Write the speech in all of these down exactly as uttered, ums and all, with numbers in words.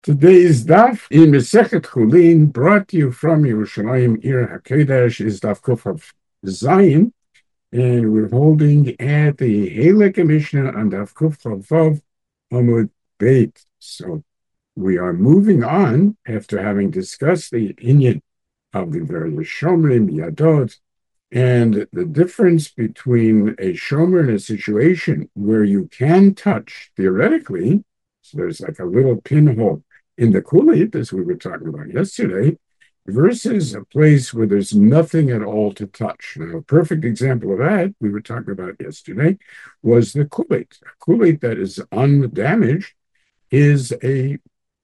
Today's daf in Masechet Chulin, brought to you from Yerushalayim, Ir HaKodesh, is daf Kuf of Zion, and we're holding at the Halek Mishnah on daf Kuf Vav Amud Beit. So we are moving on after having discussed the inyan of the various Shomrim, Yadot, and the difference between a Shomer in a situation where you can touch, theoretically, so there's like a little pinhole in the Kulit, as we were talking about yesterday, versus a place where there's nothing at all to touch. Now, a perfect example of that we were talking about yesterday was the Kulit. A Kulit that is undamaged is a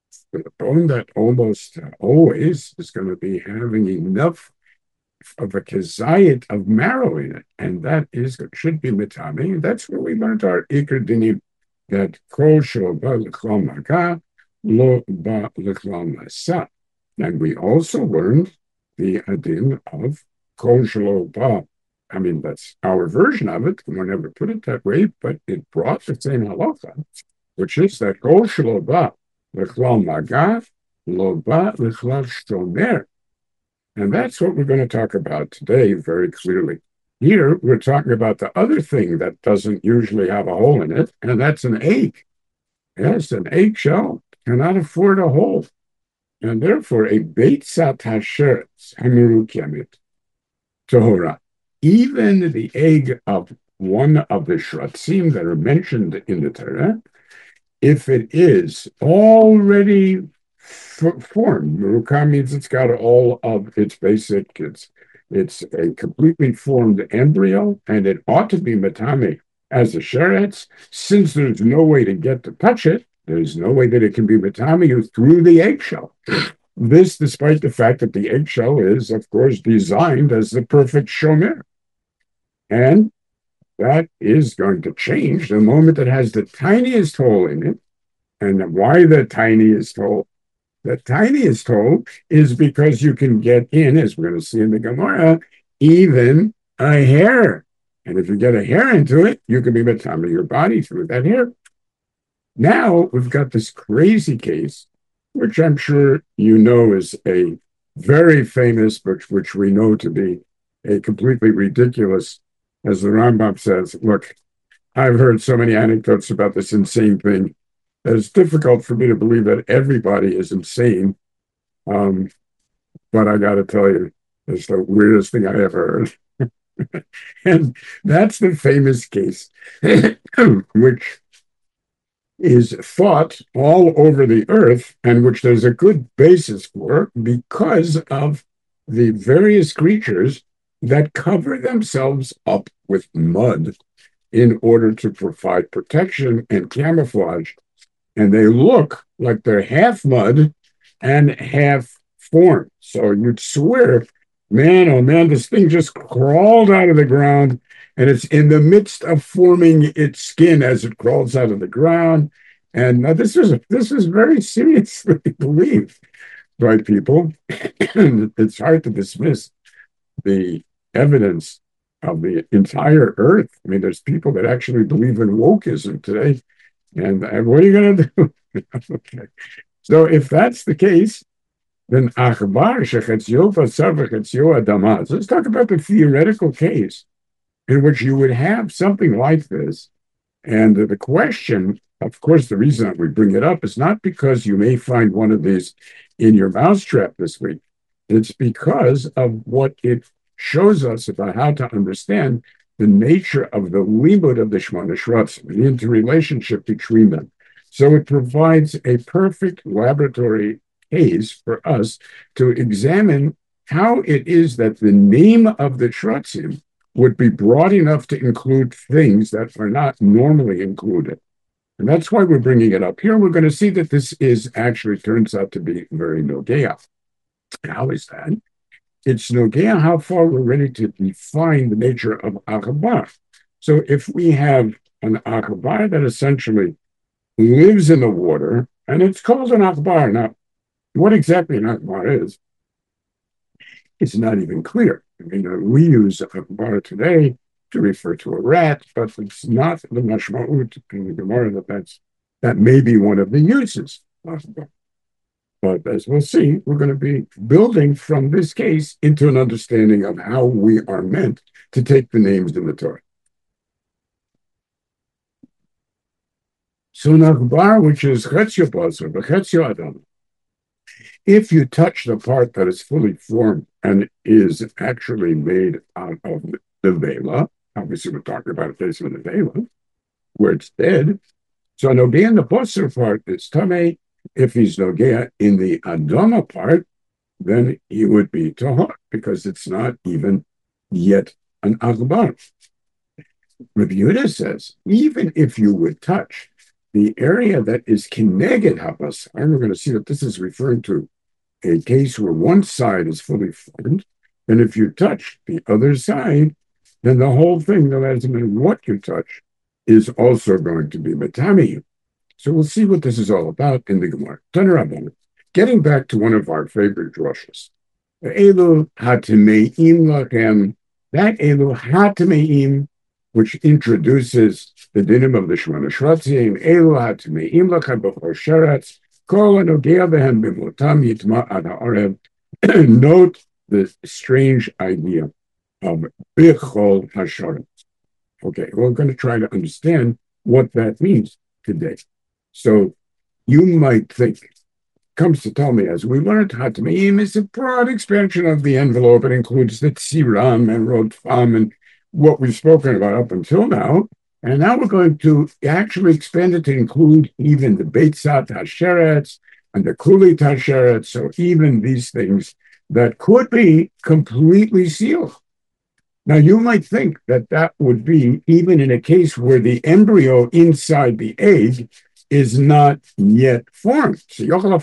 bone that almost always is going to be having enough of a kezayit of marrow in it, and that is should be mitami. That's where we learned our ikar dinim, that kol shel ba l'chol maga lo ba l'chol masa, and we also learned the adin of kol shel ba. I mean, that's our version of it. We never put it that way, but it brought the same halacha, which is that kol shel ba l'chol maga lo ba l'chol shomer. And that's what we're going to talk about today very clearly. Here, we're talking about the other thing that doesn't usually have a hole in it, and that's an egg. Yes, an eggshell cannot afford a hole. And therefore, a beitzat hasheretz hamirukemet tohora, even the egg of one of the shratzim that are mentioned in the Torah, if it is already formed. Merukah means it's got all of its basic, it's it's a completely formed embryo, and it ought to be matame as a sheretz. Since there's no way to get to touch it, there's no way that it can be matame through the eggshell. This, despite the fact that the eggshell is, of course, designed as the perfect shomer. And that is going to change the moment it has the tiniest hole in it. And why the tiniest hole? The tiniest hole is because you can get in, as we're going to see in the Gemara, even a hair. And if you get a hair into it, you can be matame your body through that hair. Now we've got this crazy case, which I'm sure you know is a very famous, but which we know to be a completely ridiculous, as the Rambam says. Look, I've heard so many anecdotes about this insane thing. It's difficult for me to believe that everybody is insane. Um, but I got to tell you, it's the weirdest thing I ever heard. And that's the famous case, which is thought all over the earth, and which there's a good basis for because of the various creatures that cover themselves up with mud in order to provide protection and camouflage. And they look like they're half mud and half form. So you'd swear, man, oh man, this thing just crawled out of the ground, and it's in the midst of forming its skin as it crawls out of the ground. And uh, this is this is very seriously believed by people. It's hard to dismiss the evidence of the entire earth. I mean, there's people that actually believe in wokeism today. And, and what are you going to do? Okay. So if that's the case, then achbar shechetzio basar v'chetzio adama. So let's talk about the theoretical case in which you would have something like this. And the question, of course, the reason that we bring it up is not because you may find one of these in your mousetrap this week. It's because of what it shows us about how to understand the nature of the limud of the Shemona Shratzim, the interrelationship between them. So it provides a perfect laboratory case for us to examine how it is that the name of the Shratzim would be broad enough to include things that are not normally included. And that's why we're bringing it up here. We're going to see that this is actually turns out to be very nogea. How is that? It's nogea how far we're ready to define the nature of achabar. So if we have an achabar that essentially lives in the water, and it's called an achabar. Now, what exactly an achabar is, it's not even clear. I mean, uh, we use achabar today to refer to a rat, but it's not the mashma'ut in the Gemara that that's, that may be one of the uses. But as we'll see, we're going to be building from this case into an understanding of how we are meant to take the names in the Torah. So Nachbar, which is Chetzio Basar, Chetzio Adam, if you touch the part that is fully formed and is actually made out of the Vela, obviously we're talking about a case of the Vela, where it's dead. So Nogea in the Basar part is Tameh. If he's Nogea in the Adama part, then he would be Tahar, because it's not even yet an Achbar. Rabbi Yehuda says, even if you would touch the area that is Kineged Habasar, and we're going to see that this is referring to a case where one side is fully formed, and if you touch the other side, then the whole thing, no matter what you touch, is also going to be Matami. So we'll see what this is all about in the Gemara. Tanarabban, getting back to one of our favorite drushes, Elu Hatimeim Lachem, that Elu Hatimeim, which introduces the dinim of the Shemona Shratzim, Elu Hatimeim Lachem B'chor Sheretz, Kol Anogea Behem B'motam Yitma Ad Ha'arev. Note the strange idea of B'chol HaSharetz. Okay, we're going to try to understand what that means today. So you might think, comes to tell me, as we learned, Hatameim is a broad expansion of the envelope. It includes the Tziram and Rodfam and what we've spoken about up until now. And now we're going to actually expand it to include even the Beitzat Hasheretz and the Kulit Hasheretz. So even these things that could be completely sealed. Now, you might think that that would be even in a case where the embryo inside the egg is not yet formed. So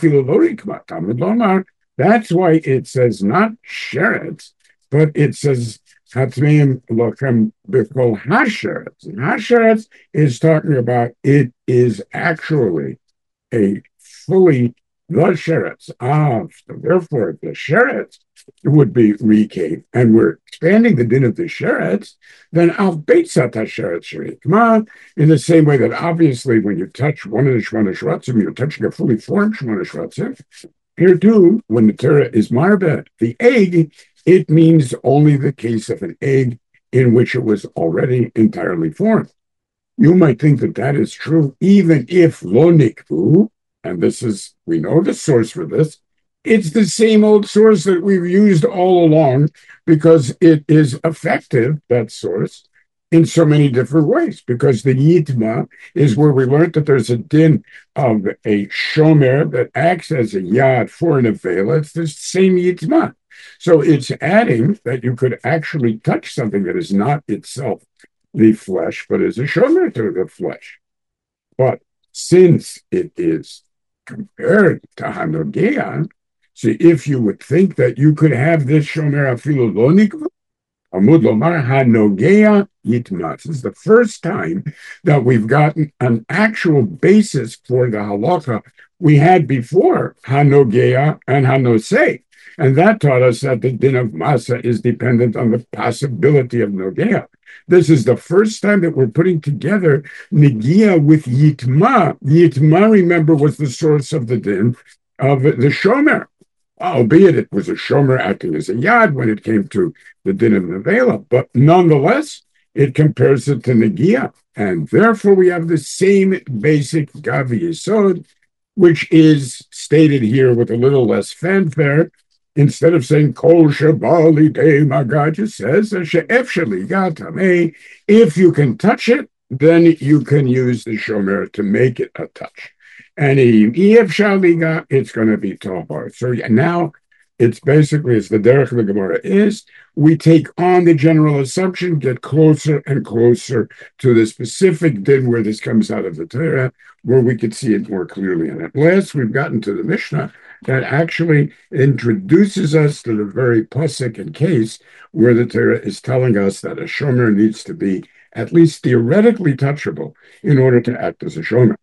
that's why it says not sheretz, but it says Hatmeim lochem b'kol hasheretz. And hasheretz is talking about it is actually a fully the sheretz. Ah, so therefore the sheretz would be recave, and we're expanding the din of the sheretz, then al beitzat hasheretz sherikma, in the same way that obviously when you touch one of the shmona shratzim, you're touching a fully formed shmona shratzim. Here too, when the Torah is marbeh, the egg, it means only the case of an egg in which it was already entirely formed. You might think that that is true even if lo nikvu, and this is, we know the source for this, it's the same old source that we've used all along because it is effective, that source, in so many different ways. Because the Yitma is where we learned that there's a din of a shomer that acts as a yad for an avela. It's the same Yitma. So it's adding that you could actually touch something that is not itself the flesh, but is a shomer to the flesh. But since it is compared to Hanogea, so if you would think that you could have this shomer afilu lo nikvu, amud lomar hanogea yitma. This is the first time that we've gotten an actual basis for the halacha we had before hanogea and hanosei, and that taught us that the din of masa is dependent on the possibility of nogea. This is the first time that we're putting together negia with yitma. Yitma, remember, was the source of the din of the shomer. Albeit it was a shomer acting as a yad when it came to the din of nevela, but nonetheless, it compares it to negia, and therefore we have the same basic gavi yesod, which is stated here with a little less fanfare. Instead of saying kol shabali de magad, it says she'ef shaligat tamei. If you can touch it, then you can use the shomer to make it a touch. And if shaliga, it's going to be tahar. So now it's basically, as the derech of the Gemara is, we take on the general assumption, get closer and closer to the specific din where this comes out of the Torah, where we could see it more clearly. And at last, we've gotten to the Mishnah that actually introduces us to the very pasuk and case where the Torah is telling us that a shomer needs to be at least theoretically touchable in order to act as a shomer.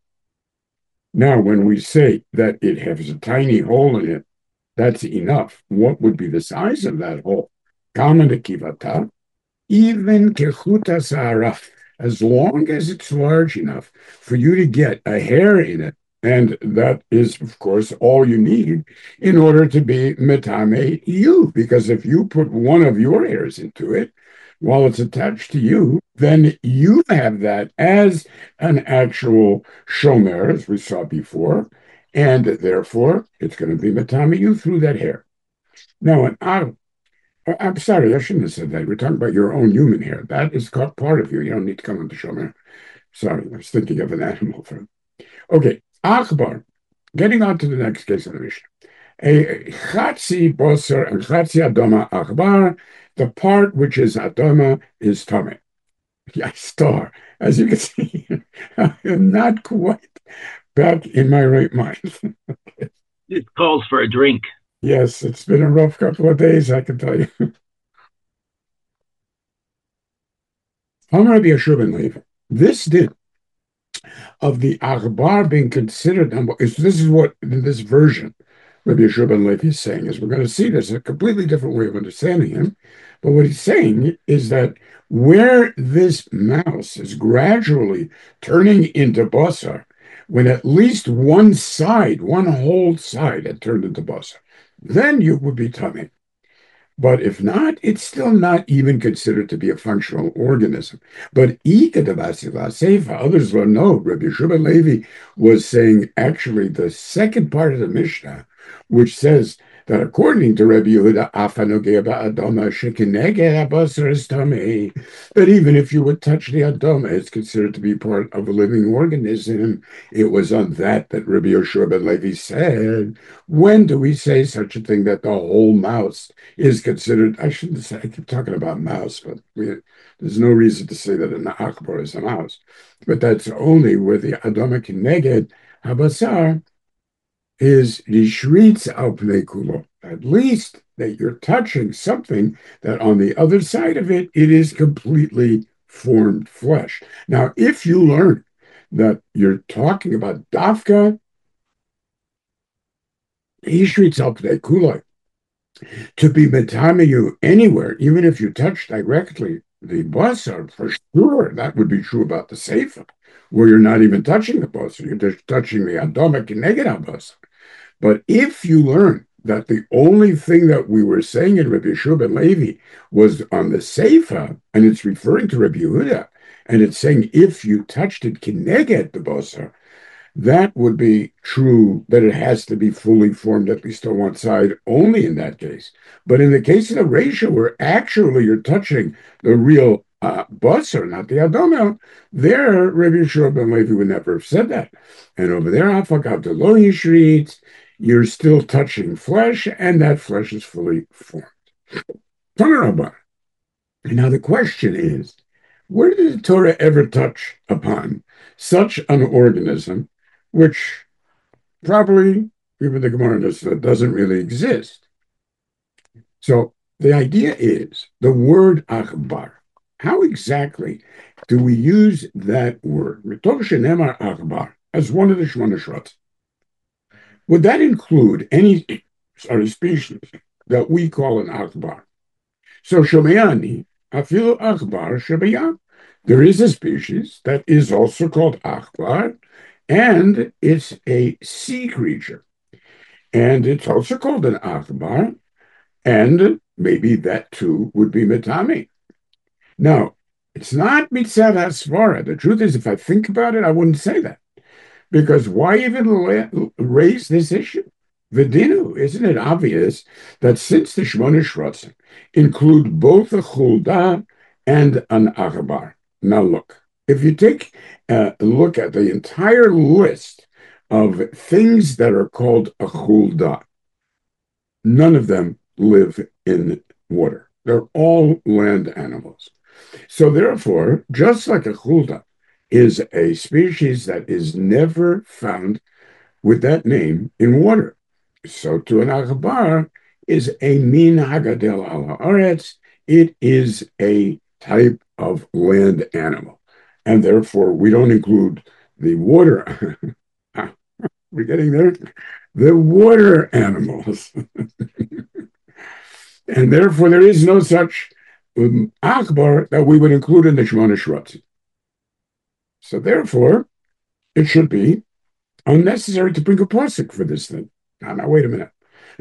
Now, when we say that it has a tiny hole in it, that's enough. What would be the size of that hole? Kama nekivata, even kechuta sahara, as long as it's large enough for you to get a hair in it, And that is, of course, all you need in order to be metame you. Because if you put one of your hairs into it while it's attached to you, then you have that as an actual shomer, as we saw before, and therefore it's going to be metame you through that hair. Now, an ar- I'm sorry, I shouldn't have said that. We're talking about your own human hair. That is part of you. You don't need to come on the shomer. Sorry, I was thinking of an animal. For okay, akbar. Getting on to the next case of the Mishnah. A chatzi boser and chatzi adoma akbar. The part which is adoma is tame. Yes, star. As you can see, I am not quite back in my right mind. It calls for a drink. Yes, it's been a rough couple of days, I can tell you. Amar Rabbi Yeshua ben Levi. This did of the Akbar being considered, this is what this version Rabbi Yeshua ben Levi is saying, is we're going to see there's a completely different way of understanding him. But what he's saying is that where this mouse is gradually turning into basar, when at least one side, one whole side had turned into basar, then you would be tummy. But if not, it's still not even considered to be a functional organism. But others will know. Rabbi Yeshua Levi was saying actually the second part of the Mishnah, which says that according to Rabbi Yehuda, that even if you would touch the Adoma, it's considered to be part of a living organism. It was on that that Rabbi Yeshua ben Levi said, when do we say such a thing that the whole mouse is considered? I shouldn't say, I keep talking about mouse, but we, there's no reason to say that an akbar is a mouse. But that's only where the Adoma Kineged Habasar is rishritz al pnei kulo. At least that you're touching something that on the other side of it, it is completely formed flesh. Now, if you learn that you're talking about dafka, rishritz al pnei kulo, to be metame anywhere, even if you touch directly the basar, for sure, that would be true about the seifa, where you're not even touching the basar, you're just touching the adoma kineged al basar. But if you learn that the only thing that we were saying in Rabbi Yeshua ben Levi was on the Seifa, and it's referring to Rabbi Yehuda, and it's saying if you touched it kineged the basar, that would be true that it has to be fully formed at least on one side only in that case. But in the case of the ratio where actually you're touching the real uh, basar, not the adoma, there Rabbi Yeshua ben Levi would never have said that. And over there, afagav the lo yishrit, you're still touching flesh, and that flesh is fully formed. And now the question is, where did the Torah ever touch upon such an organism, which probably, even the Gemara doesn't really exist? So the idea is the word achbar. How exactly do we use that word? Mitov shenemar achbar as one of the Shemona Shrots. Would that include any sorry species that we call an akbar? So Shomayani, afilu akbar shabayam. There is a species that is also called akbar, and it's a sea creature. And it's also called an akbar, and maybe that too would be metame. Now, it's not mitzad hasvara. The truth is, if I think about it, I wouldn't say that. Because why even raise this issue? Vidinu, isn't it obvious that since the Shemona Shrotzim include both a chulda and an achbar? Now look, if you take a look at the entire list of things that are called a chulda, none of them live in water. They're all land animals. So therefore, just like a chulda is a species that is never found with that name in water. So to an akbar is a min hagadel ala aretz. It is a type of land animal. And therefore, we don't include the water. We're getting there. The water animals. And therefore, there is no such um, akbar that we would include in the Shemona Shrotzim. So therefore, it should be unnecessary to bring a pasuk for this thing. Now, now, wait a minute.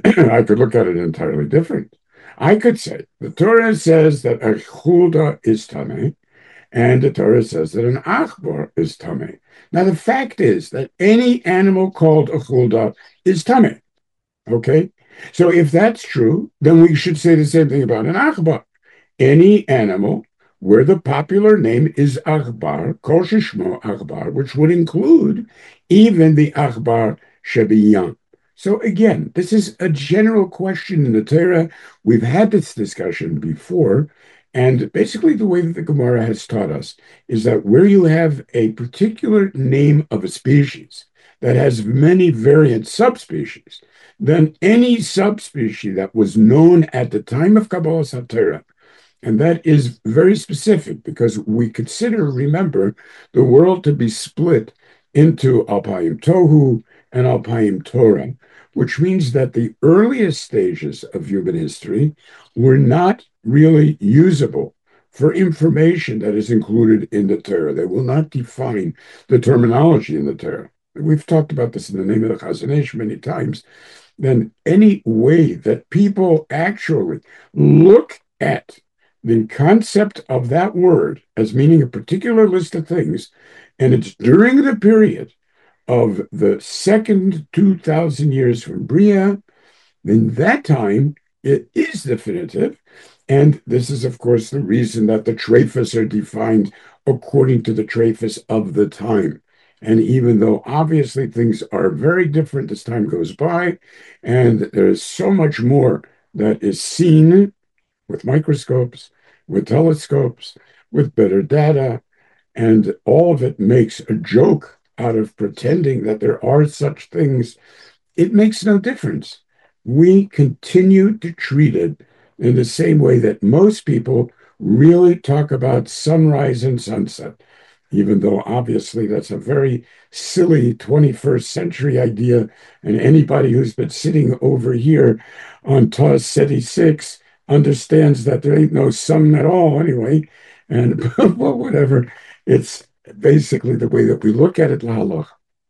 I could look at it entirely different. I could say the Torah says that a chulda is tameh, and the Torah says that an achbar is tameh. Now, the fact is that any animal called a chulda is tameh. Okay? So if that's true, then we should say the same thing about an achbar. Any animal where the popular name is achbar, kol shishmo achbar, which would include even the achbar shebiyam. So again, this is a general question in the Torah. We've had this discussion before, and basically the way that the Gemara has taught us is that where you have a particular name of a species that has many variant subspecies, then any subspecies that was known at the time of Kabbalah Satorah, and that is very specific because we consider, remember, the world to be split into Alpayim Tohu and Alpayim Torah, which means that the earliest stages of human history were not really usable for information that is included in the Torah. They will not define the terminology in the Torah. We've talked about this in the name of the Chazon Ish many times. Then any way that people actually look at the concept of that word as meaning a particular list of things, and it's during the period of the second two thousand years from Bria, then that time it is definitive. And this is, of course, the reason that the treifas are defined according to the treifas of the time. And even though obviously things are very different as time goes by, and there's so much more that is seen with microscopes, with telescopes, with better data, and all of it makes a joke out of pretending that there are such things, it makes no difference. We continue to treat it in the same way that most people really talk about sunrise and sunset, even though obviously that's a very silly twenty-first century idea. And anybody who's been sitting over here on T A S SETI six understands that there ain't no sun at all anyway. And well, whatever, it's basically the way that we look at it, lahalach.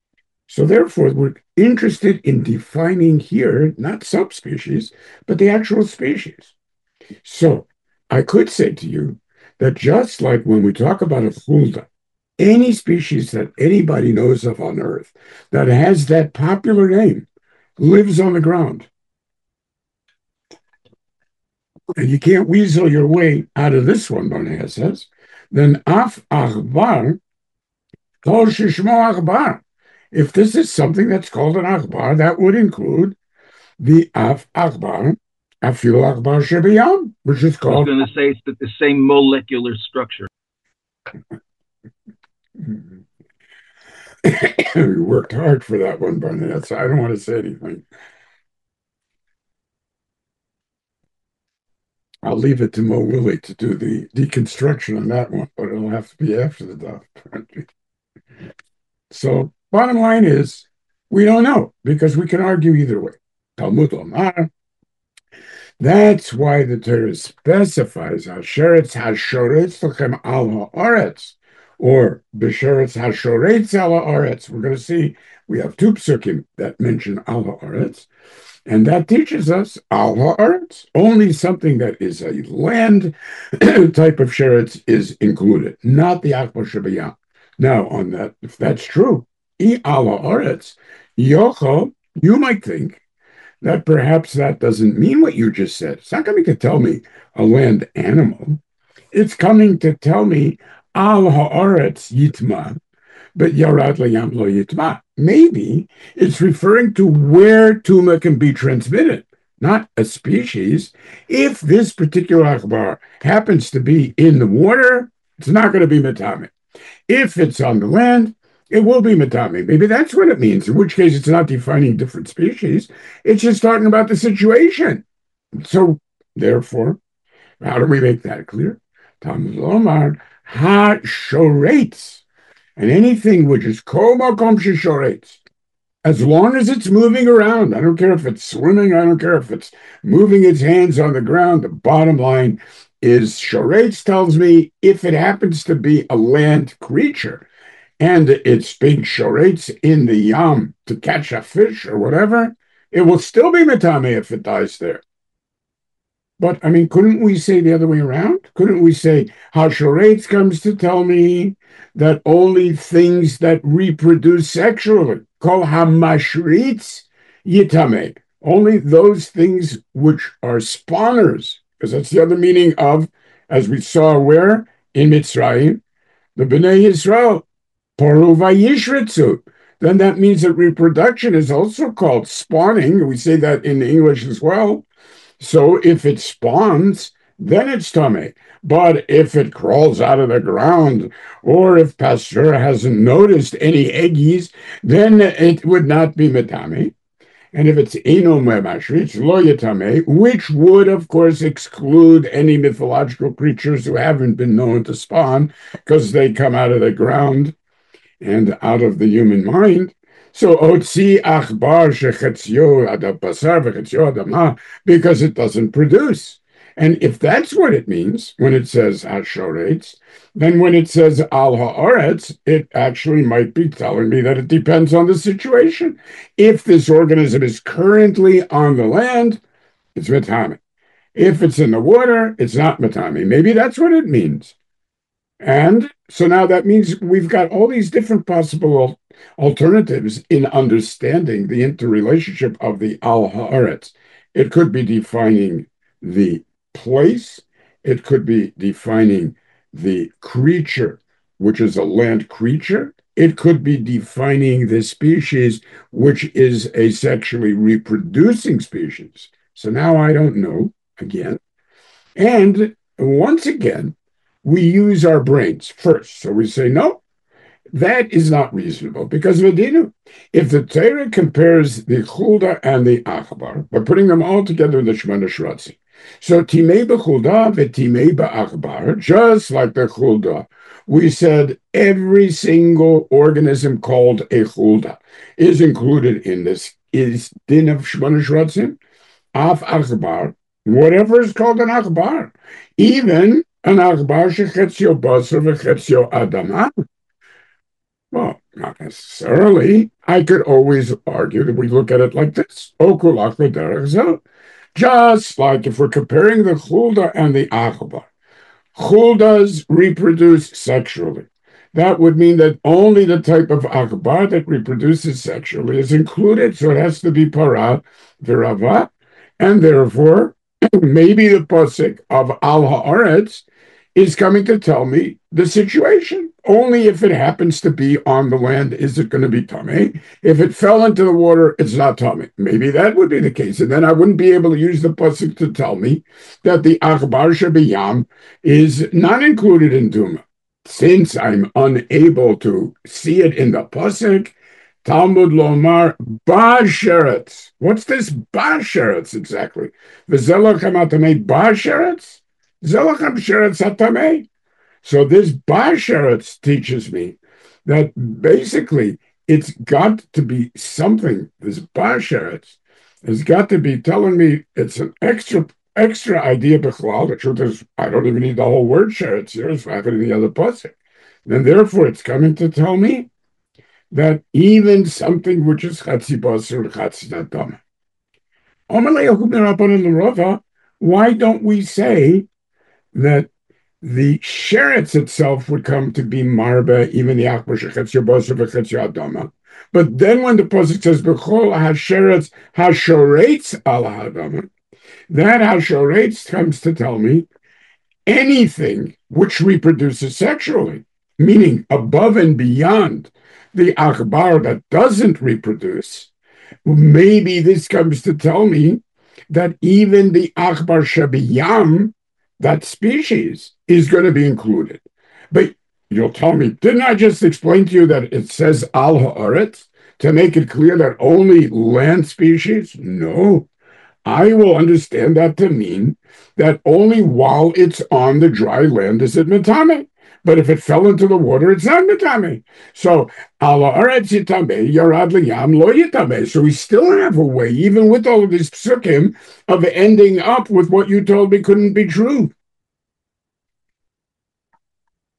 So therefore, we're interested in defining here, not subspecies, but the actual species. So I could say to you that just like when we talk about a chulda, any species that anybody knows of on Earth that has that popular name lives on the ground. And you can't weasel your way out of this one, Barnea says. Then af achbar, kol shishmo achbar. If this is something that's called an achbar, that would include the af achbar, afil achbar shebiyam, which is called. I was going to say it's the same molecular structure. We worked hard for that one, Barnett, so I don't want to say anything. I'll leave it to Mo Willie to do the deconstruction on that one, but it'll have to be after the daf. So bottom line is, we don't know, because we can argue either way. Talmud Omar. That's why the Torah specifies Hasheretz Hashoretz Lachem Al Haaretz, or Besheretz Hashoretz Al Haaretz. We're going to see we have two psukim that mention Al Haaretz, and that teaches us Al Haaretz. Only something that is a land type of sheretz is included, not the Achbar Shebiyam. Now, on that, if that's true, I Al Haaretz, Yocho, you might think that perhaps that doesn't mean what you just said. It's not coming to tell me a land animal. It's coming to tell me Al Haaretz Yitma, but Yarad Layam Lo Yitma. Maybe it's referring to where Tuma can be transmitted, not a species. If this particular Achbar happens to be in the water, it's not going to be Metame. If it's on the land, it will be Metame. Maybe that's what it means, in which case it's not defining different species. It's just talking about the situation. So, therefore, how do we make that clear? Talmud Omar, ha-shoretz. And anything which is kol makom sheshoretz, as long as it's moving around, I don't care if it's swimming, I don't care if it's moving its hands on the ground, the bottom line is shoretz tells me if it happens to be a land creature, and it's big shoretz in the yam to catch a fish or whatever, it will still be metame if it dies there. But, I mean, couldn't we say the other way around? Couldn't we say, Hashoretz comes to tell me that only things that reproduce sexually, kol hamashritz yitame, only those things which are spawners, because that's the other meaning of, as we saw where, in Mitzrayim, the Bnei Yisrael, poru vayishritzu. Then that means that reproduction is also called spawning. We say that in English as well. So if it spawns, then it's tummy. But if it crawls out of the ground, or if Pasteur hasn't noticed any eggies, then it would not be metame. And if it's eno memashritz, lo yatame, which would, of course, exclude any mythological creatures who haven't been known to spawn, because they come out of the ground and out of the human mind. So otzi achbar shechetzio adabasar v'chetzio adama, because it doesn't produce. And if that's what it means when it says hashoretz, then when it says al haaretz, it actually might be telling me that it depends on the situation. If this organism is currently on the land, it's metame. If it's in the water, it's not metame. Maybe that's what it means. And so now that means we've got all these different possible alternatives in understanding the interrelationship of the al haaretz. It could be defining the place. It could be defining the creature, which is a land creature. It could be defining the species, which is a sexually reproducing species. So now I don't know again. And once again, we use our brains first. So we say, no, that is not reasonable because Vedinu, if the Torah compares the Chulda and the Achbar by putting them all together in the Shemana Shratzi, so Timei b'Chulda v'Timei b'Achbar, just like the Chulda, we said every single organism called a Chulda is included in this is din of Shemana Shratzim, Af Achbar, whatever is called an Achbar, even an Achbar shechetzio basar v'chetzio adama. Well, not necessarily. I could always argue that we look at it like this. Okulach v'derech zeh. Just like if we're comparing the Chulda and the Achbar. Chuldas reproduce sexually. That would mean that only the type of Achbar that reproduces sexually is included, so it has to be para v'rava, and therefore maybe the pasuk of al haaretz is coming to tell me the situation. Only if it happens to be on the land is it going to be tummy. If it fell into the water, it's not tummy. Maybe that would be the case. And then I wouldn't be able to use the pasuk to tell me that the achbar shebiyam is not included in Duma. Since I'm unable to see it in the pasuk, Talmud Lomar Basheretz. What's this Basheretz exactly? V'zelochem atamei Basheretz? Zelochem Sheretz atamei? So this Basheretz teaches me that basically it's got to be something. This Basheretz has got to be telling me it's an extra extra idea b'chlal. The truth is, I don't even need the whole word Sheretz here, so I have it in the other pasuk. And therefore, it's coming to tell me that even something which is chatzi basar chatzi nadam. Why don't we say that the sheretz itself would come to be marba, even the achbar shechetzio basar v'chetzio adama? But then when the pasuk says b'chol hasheretz hashoretz al hadama, that hashoretz comes to tell me anything which reproduces sexually, meaning above and beyond the achbar that doesn't reproduce. Maybe this comes to tell me that even the achbar shabiyam, that species, is going to be included. But you'll tell me, didn't I just explain to you that it says al haaretz to make it clear that only land species? No. I will understand that to mean that only while it's on the dry land is it metame. But if it fell into the water, it's not metame. So, ala aretz yitame, yarad liyam lo yitame. So we still have a way, even with all of these psukim, of ending up with what you told me couldn't be true.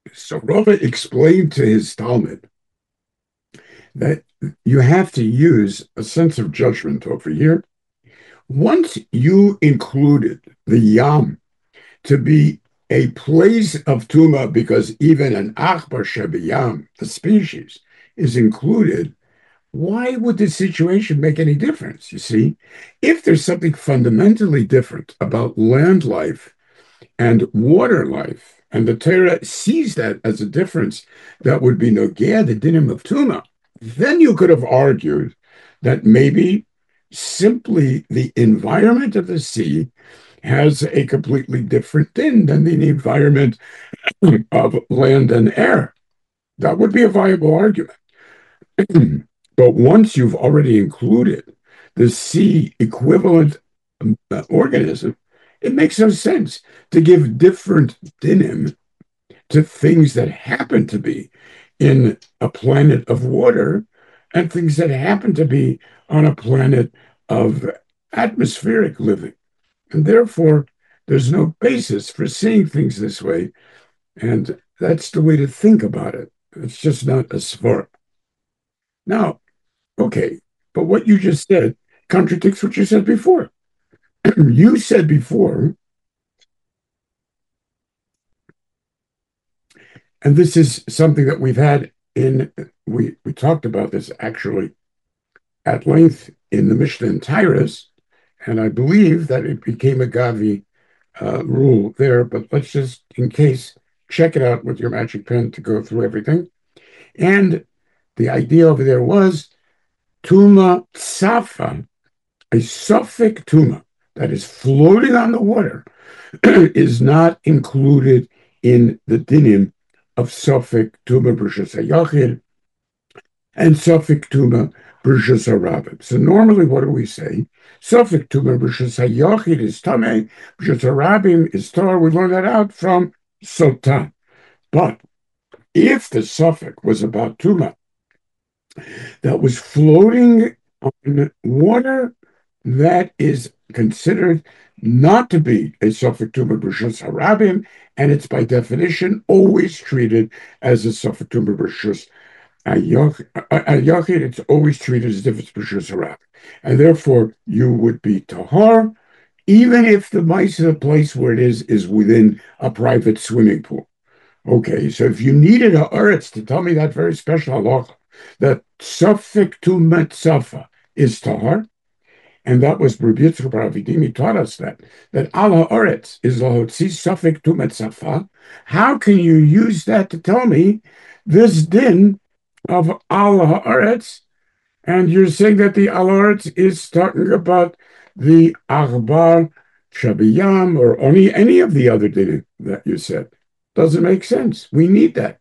So Rava explained to his Talmud that you have to use a sense of judgment over here. Once you included the Yam to be a place of Tuma, because even an Achbar Shebiyam, the species, is included, why would this situation make any difference? You see, if there's something fundamentally different about land life and water life, and the Torah sees that as a difference that would be nogea the dinim of tuma, then you could have argued that maybe simply the environment of the sea has a completely different din than the environment of land and air. That would be a viable argument. But once you've already included the sea equivalent uh, organism, it makes no sense to give different dinim to things that happen to be in a planet of water and things that happen to be on a planet of atmospheric living. And therefore, there's no basis for seeing things this way. And that's the way to think about it. It's just not a svara. Now, okay, but what you just said contradicts what you said before. You said before, and this is something that we've had in, we, we talked about this actually at length in the Mishnah in Tyrus, and I believe that it became a Gavi uh, rule there, but let's just, in case, check it out with your magic pen to go through everything. And the idea over there was Tuma Tsafa, a Suffolk Tuma that is floating on the water, is not included in the dinim of Suffolk Tuma Brishas HaYachid and Suffolk Tuma Brishas HaRabim. So normally what do we say? Suffolk Tuma Brishas HaYachid is Tameh, Brishas HaRabim is Tar. We learned that out from Sotah. But if the Suffolk was about Tuma that was floating on water that is considered not to be a Suffolk Tuma Brishus Harabim, and it's by definition always treated as a Suffolk Tuma Brishus Ayachid. It's always treated as if it's Brishus Harabim. And therefore, you would be Tahar, even if the mice of the place where it is is within a private swimming pool. Okay, so if you needed a Uretz to tell me that very special halacha, that Suffolk Tuma Tzafa is Tahar, and that was Rabbi Yitzchak bar Avidimi taught us that, that Al Ha'aretz is Lahotzi Suffolk Tuma Tzafa. How can you use that to tell me this din of Al Ha'aretz? And you're saying that the Al Ha'aretz is talking about the Achbar Shabiyam or only any of the other din that you said. Doesn't make sense. We need that.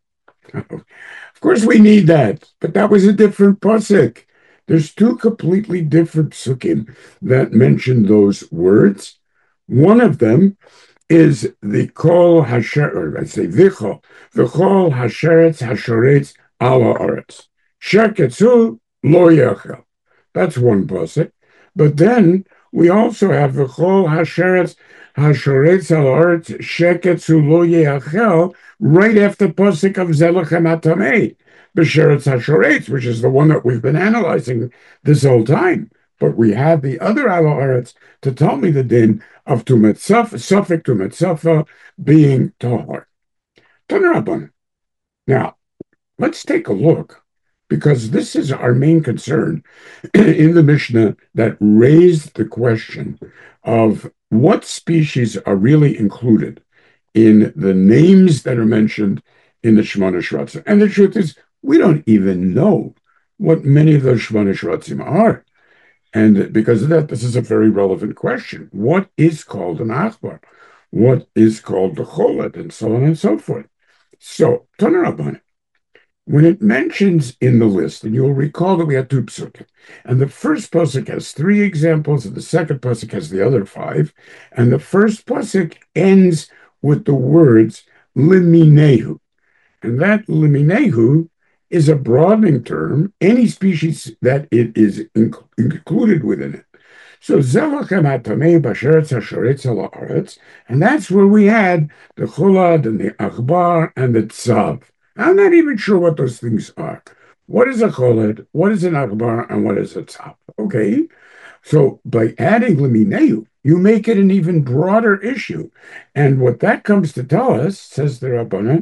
Of course we need that, but that was a different pasuk. There's two completely different psukim that mention those words. One of them is the kol hasher, or I say vichol, vichol hasheretz hashoretz ala aretz. Sheketzu lo yachel. That's one pasuk. But then we also have vichol hasheretz hashoretz ala aretz sheketzu lo yachel right after pasuk of zelachem atamei. B'sheretz HaShoretz, which is the one that we've been analyzing this whole time. But we have the other Al Ha'aretz to tell me the din of Tumet Safa, Suffolk Tumet Safa being Tahar. Tanarabban. Now, let's take a look, because this is our main concern in the Mishnah that raised the question of what species are really included in the names that are mentioned in the Shemona Shratzim. And the truth is, we don't even know what many of those Shemona Shratzim are. And because of that, this is a very relevant question. What is called an Achbar? What is called the Cholad? And so on and so forth. So, Tanarabban, when it mentions in the list, and you'll recall that we had two psukim, and the first pasuk has three examples, and the second pasuk has the other five, and the first pasuk ends with the words liminehu. And that liminehu is a broadening term, any species that it is in- included within it. So Zelachem Atamei Basheretz Hasharetz La'aretz, and that's where we had the Chulad and the Achbar and the Tzav. I'm not even sure what those things are. What is a Chulad? What is an Achbar? And what is a Tzav? Okay, so by adding Lemineu, you make it an even broader issue. And what that comes to tell us, says the Rabbanan,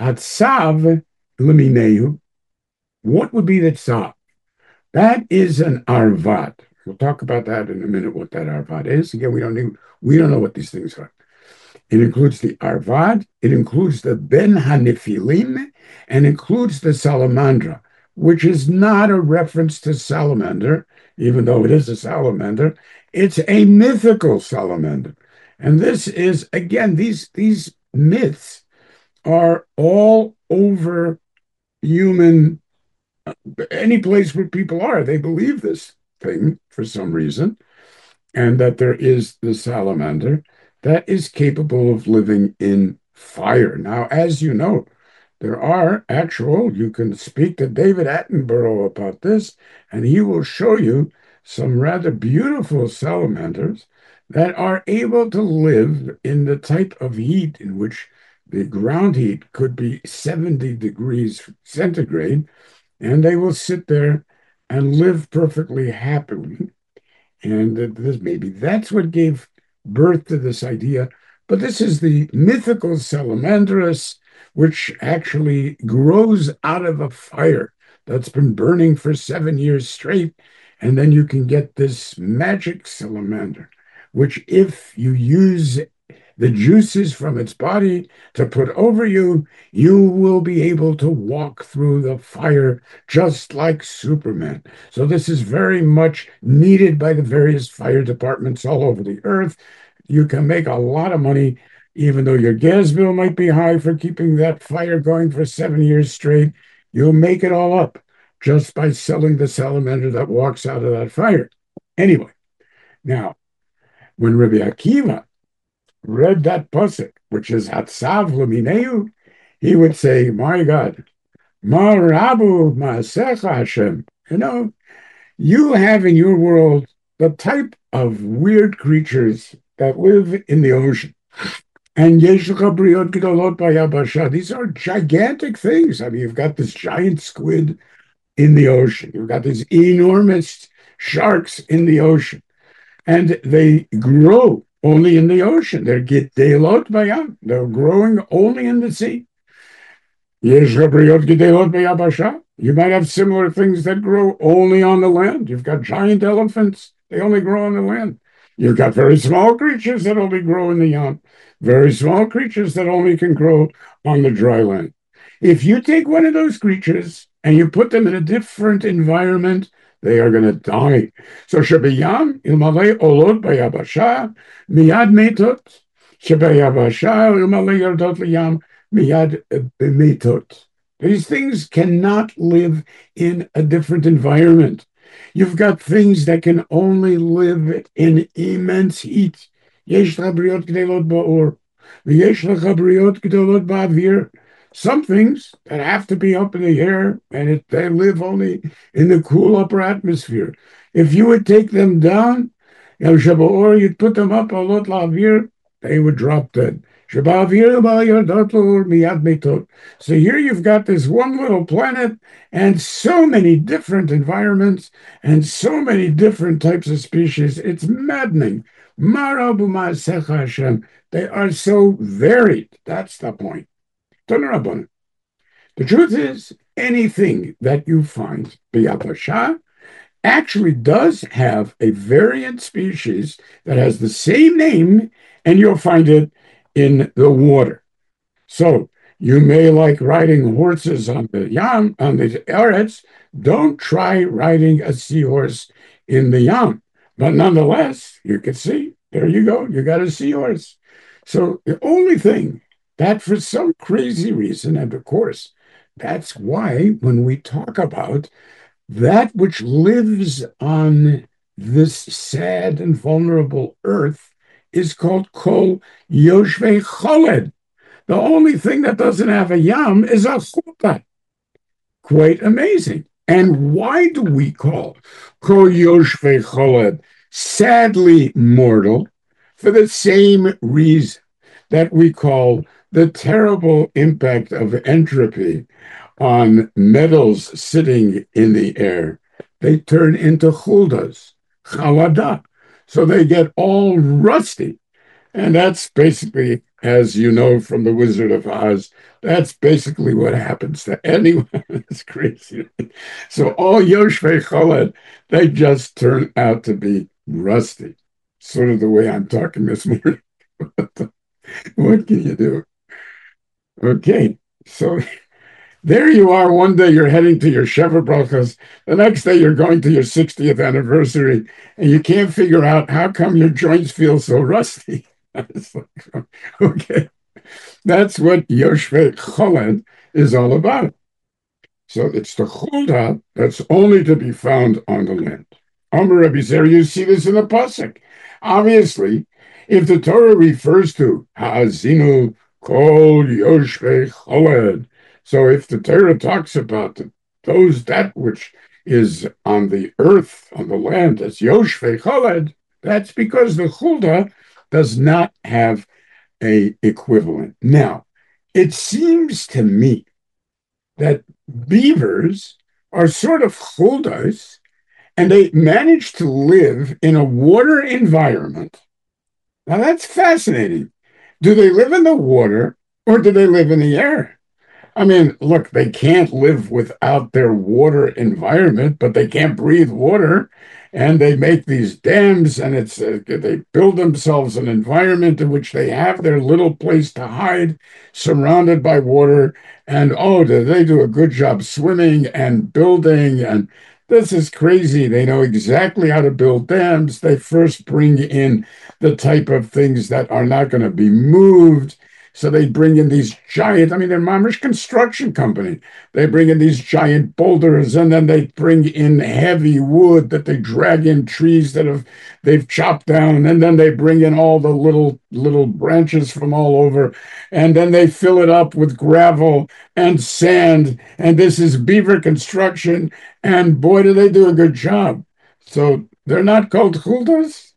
Hatzav Lemineu, what would be the Tzav? That is an Arvad. We'll talk about that in a minute, what that Arvad is. Again, we don't even, we don't know what these things are. It includes the Arvad, it includes the Ben Hanephilim, and includes the Salamandra, which is not a reference to salamander, even though it is a salamander. It's a mythical salamander. And this is, again, these, these myths are all over human, any place where people are. They believe this thing for some reason, and that there is the salamander that is capable of living in fire. Now, as you know, there are actual, you can speak to David Attenborough about this, and he will show you some rather beautiful salamanders that are able to live in the type of heat in which the ground heat could be seventy degrees centigrade, and they will sit there and live perfectly happily. And this, maybe that's what gave birth to this idea. But this is the mythical Salamandrus, which actually grows out of a fire that's been burning for seven years straight. And then you can get this magic salamander, which if you use the juices from its body to put over you, you will be able to walk through the fire just like Superman. So this is very much needed by the various fire departments all over the earth. You can make a lot of money, even though your gas bill might be high for keeping that fire going for seven years straight. You'll make it all up just by selling the salamander that walks out of that fire. Anyway, now, when Rabbi Akiva read that pasuk, which is Hatzav Lemineu, he would say, "My God, Ma Rabu Maasecha Hashem." You know, you have in your world the type of weird creatures that live in the ocean. And Yesh Lecha Briot Gedolot Bayabasha. These are gigantic things. I mean, you've got this giant squid in the ocean. You've got these enormous sharks in the ocean. And they grow only in the ocean. They're gedelot bayam. They're growing only in the sea. Yesh gabriot gedelot bayabasha. You might have similar things that grow only on the land. You've got giant elephants. They only grow on the land. You've got very small creatures that only grow in the yam. Very small creatures that only can grow on the dry land. If you take one of those creatures and you put them in a different environment, they are going to die. So Shebayam, Ilmalei Olot Bayabasha, Miyad Metot, Shebayabasha, Ilmalei Yardot Liyam, Miyad Metot. These things cannot live in a different environment. You've got things that can only live in immense heat. Yesh Labriot Gdelot Ba'or, Yesh Labriot Gdelot Ba'avir. Some things that have to be up in the air, and it, they live only in the cool upper atmosphere. If you would take them down, or you'd put them up a lot lavir, they would drop dead. So here you've got this one little planet and so many different environments and so many different types of species. It's maddening. They are so varied. That's the point. The truth is, anything that you find biyabasha actually does have a variant species that has the same name, and you'll find it in the water. So you may like riding horses on the yam, on the eretz. Don't try riding a seahorse in the yam. But nonetheless, you can see, there you go, you got a seahorse. So the only thing that for some crazy reason, and of course, that's why when we talk about that which lives on this sad and vulnerable earth is called Kol Yoshvei Choled. The only thing that doesn't have a yam is a chuppah. Quite amazing. And why do we call Kol Yoshvei Choled sadly mortal, for the same reason that we call the terrible impact of entropy on metals sitting in the air. They turn into chuldas, chalada. So they get all rusty. And that's basically, as you know from The Wizard of Oz, that's basically what happens to anyone. It's crazy. So all Yoshvei Choled, they just turn out to be rusty. Sort of the way I'm talking this morning. What can you do? Okay, so there you are. One day you're heading to your Sheva Brachas. The next day you're going to your sixtieth anniversary, and you can't figure out how come your joints feel so rusty. It's like, okay, that's what Yoshvei Choled is all about. So it's the chulda that's only to be found on the land. Amar Rabbi Zer, you see this in the pasuk. Obviously, if the Torah refers to Ha'azinu Kol Yoshvei Choled, so if the Torah talks about the, those that which is on the earth, on the land, as Yoshvei Choled, that's because the chulda does not have a equivalent. Now, it seems to me that beavers are sort of chuldas, and they manage to live in a water environment. Now, that's fascinating. Do they live in the water or do they live in the air? I mean, look, they can't live without their water environment, but they can't breathe water. And they make these dams, and it's uh, they build themselves an environment in which they have their little place to hide, surrounded by water. And oh, do they do a good job swimming and building? And this is crazy. They know exactly how to build dams. They first bring in the type of things that are not going to be moved. So they bring in these giant, I mean, they're Mamish construction company. They bring in these giant boulders, and then they bring in heavy wood that they drag in trees that have they've chopped down, and then they bring in all the little little branches from all over, and then they fill it up with gravel and sand. And this is beaver construction, and boy, do they do a good job. So they're not called chuldas?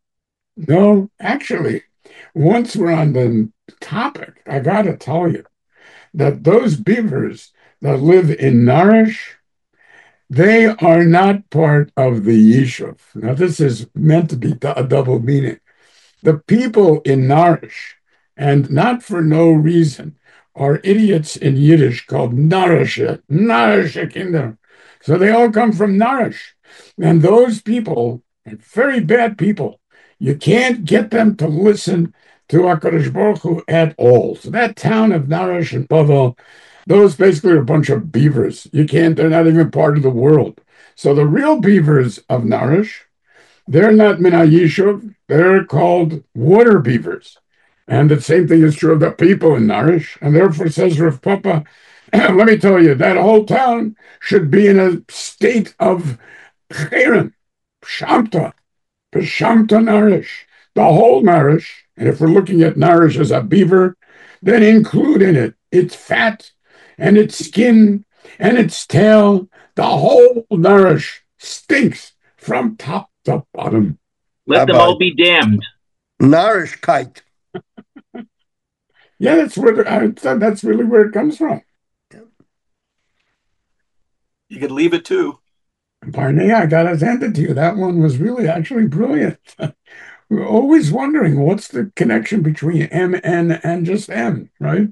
No, actually, once we're on the topic, I got to tell you that those beavers that live in Narish, they are not part of the Yishuv. Now, this is meant to be a double meaning. The people in Narish, and not for no reason, are idiots in Yiddish called Narische, Narische Kinder. So they all come from Narish. And those people are very bad people. You can't get them to listen to HaKadosh Baruch Hu at all. So that town of Narish and Bavel, those basically are a bunch of beavers. You can't, they're not even part of the world. So the real beavers of Narish, they're not Mina Yishuv, they're called water beavers. And the same thing is true of the people in Narish. And therefore, says Rav Papa, let me tell you, that whole town should be in a state of Cherem, Shamta, Shamta Narish, the whole Narish. And if we're looking at Narish as a beaver, then include in it its fat and its skin and its tail. The whole Narish stinks from top to bottom. Let them all be damned. Narish kite. Yeah, that's where the, that's really where it comes from. You could leave it too. Barney, I got it handed to you. That one was really actually brilliant. We're always wondering what's the connection between M, N, and just M, right?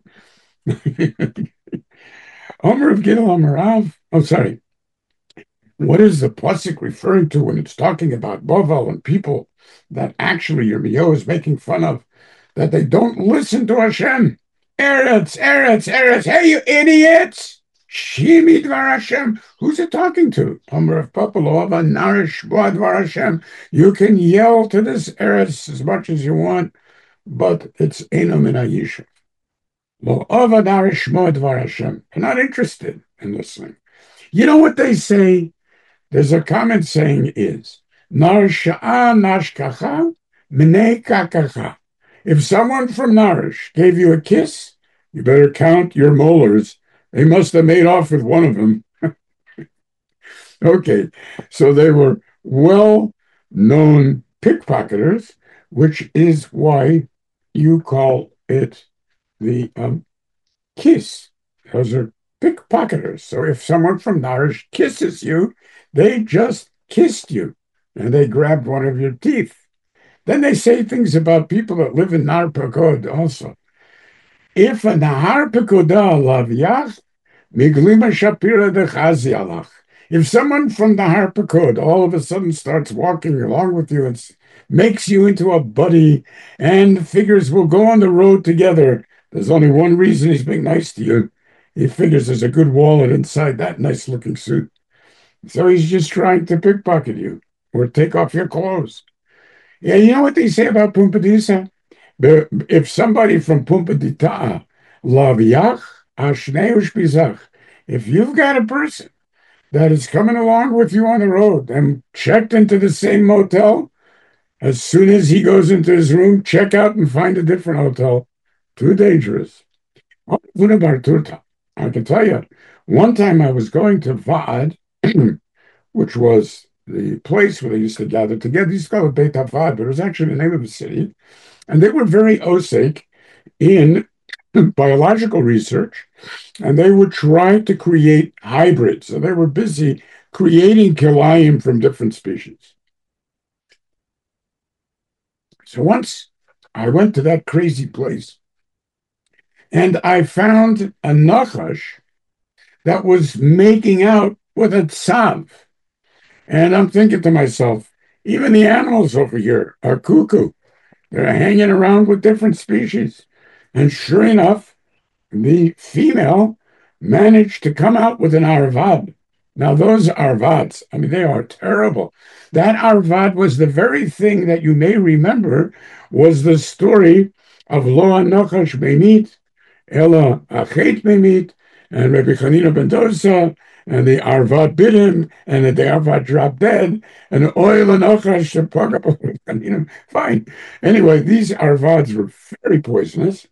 Omer of Gidel Amarav. Oh, sorry. What is the pasuk referring to when it's talking about Bovel and people that actually Yirmiyahu is making fun of, that they don't listen to Hashem? Eretz, Eretz, Eretz. Hey, you idiots! Shimi Dvar Hashem. Who's it talking to? Omer of Papalova, Narish Dvar Hashem. You can yell to this Eretz as much as you want, but it's Eino Min HaYishuv. Lo Ova Narish Dvar Hashem. They're not interested in listening. You know what they say? There's a comment saying is, Narsha'a Nashkacha Mine Kakacha. If someone from Narish gave you a kiss, you better count your molars. They must have made off with one of them. Okay, so they were well-known pickpocketers, which is why you call it the um, kiss. Those are pickpocketers. So if someone from Narish kisses you, they just kissed you and they grabbed one of your teeth. Then they say things about people that live in Nar Pekod also. If a Nahar Pekoda Lavyach, Miglima Shapira de Chazialach. If someone from the Harper Code all of a sudden starts walking along with you and makes you into a buddy and figures we'll go on the road together, there's only one reason he's being nice to you. He figures there's a good wallet inside that nice looking suit. So he's just trying to pickpocket you or take off your clothes. Yeah, you know what they say about Pumbedisa? If somebody from Pumbedita, Lavyach, Ashneush Bizach, if you've got a person that is coming along with you on the road and checked into the same motel, as soon as he goes into his room, check out and find a different hotel. Too dangerous. I can tell you, one time I was going to Vaad, which was the place where they used to gather together. They used to call it Beit HaVaad, but it was actually the name of the city. And they were very osek in biological research, and they would try to create hybrids. So they were busy creating kilayim from different species. So once I went to that crazy place, and I found a nachash that was making out with a tzav. And I'm thinking to myself, even the animals over here are cuckoo. They're hanging around with different species. And sure enough, the female managed to come out with an arvad. Now, those arvads, I mean, they are terrible. That arvad was the very thing that you may remember was the story of Lo Anochash Memit, Ella Achet Memit, and Rabbi Chanina ben Dosa, and the arvad bit him, and the arvad dropped dead, and oil and Anochash, fine. Anyway, these arvads were very poisonous.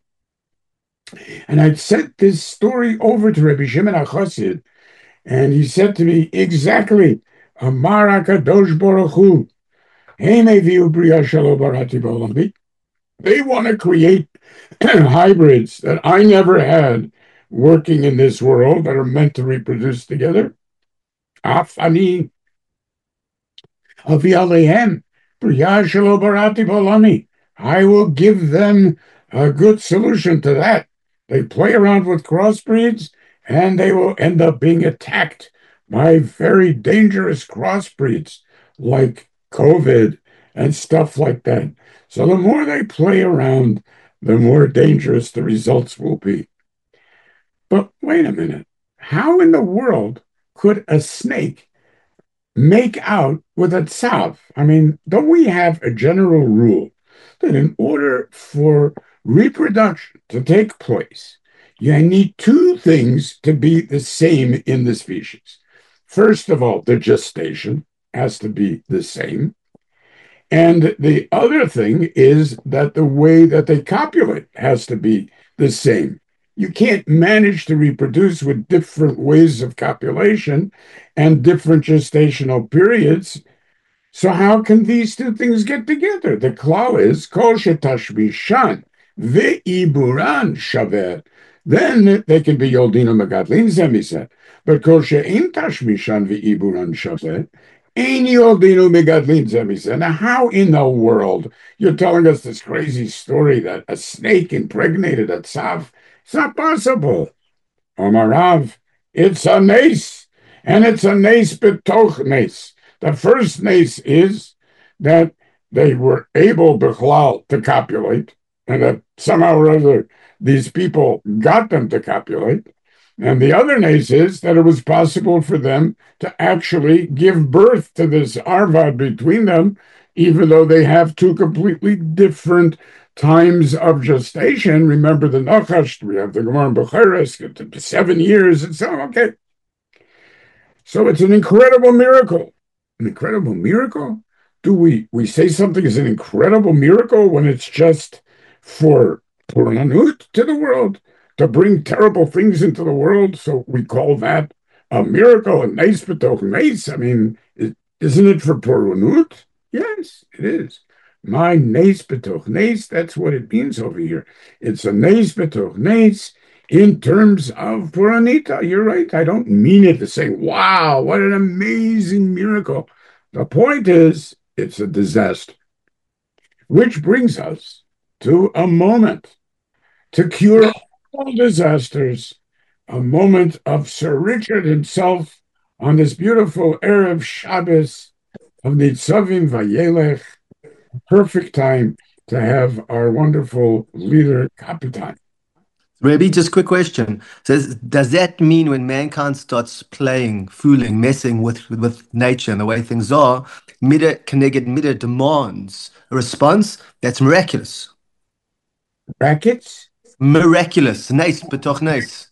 And I'd sent this story over to Rabbi Shimon HaChassid, and he said to me, exactly, Amar HaKadosh Baruch Hu, Hein Heviu Bria Shelo Barati B'Olam. They want to create hybrids that I never had working in this world that are meant to reproduce together. Afani Avi Alehem Bria Shelo Barati B'Olami. I will give them a good solution to that. They play around with crossbreeds, and they will end up being attacked by very dangerous crossbreeds like COVID and stuff like that. So the more they play around, the more dangerous the results will be. But wait a minute. How in the world could a snake make out with a tzav? I mean, don't we have a general rule that in order for reproduction to take place, you need two things to be the same in the species. First of all, the gestation has to be the same. And the other thing is that the way that they copulate has to be the same. You can't manage to reproduce with different ways of copulation and different gestational periods. So how can these two things get together? The klal is kol shetashmishan ve'iburan shaveh. Then they can be yoldino megadlin zemisa. But kol she'im tashmishan ve'iburan shaveh, ein yoldino megadlin zemisa. Now, how in the world you're telling us this crazy story that a snake impregnated a tzav? It's not possible. Omarav, it's a nace, and it's a nace betoch nace. The first nace is that they were able, bichlal, to copulate, and that somehow or other these people got them to copulate. And the other nace is that it was possible for them to actually give birth to this arvad between them, even though they have two completely different times of gestation. Remember the Nachash, we have the Gemara in Becheres, seven years, and so on. Okay. So it's an incredible miracle. An incredible miracle? Do we, we say something is an incredible miracle when it's just for Puranut to the world, to bring terrible things into the world? So we call that a miracle, a nice betoch nice. I mean, isn't it for Puranut? Yes, it is. My nace betoch nace, that's what it means over here. It's a nace betoch nace in terms of Puranita. You're right. I don't mean it to say, wow, what an amazing miracle. The point is, it's a disaster. Which brings us to a moment to cure all disasters, a moment of Sir Richard himself on this beautiful Erev Shabbos of Nitzavim Vayelech, perfect time to have our wonderful leader, Kapitan. Maybe just quick question. Says, does that mean when mankind starts playing, fooling, messing with with nature and the way things are, Mida Keneged Mida demands a response that's miraculous? Brackets? Miraculous. Nice, betoch nice.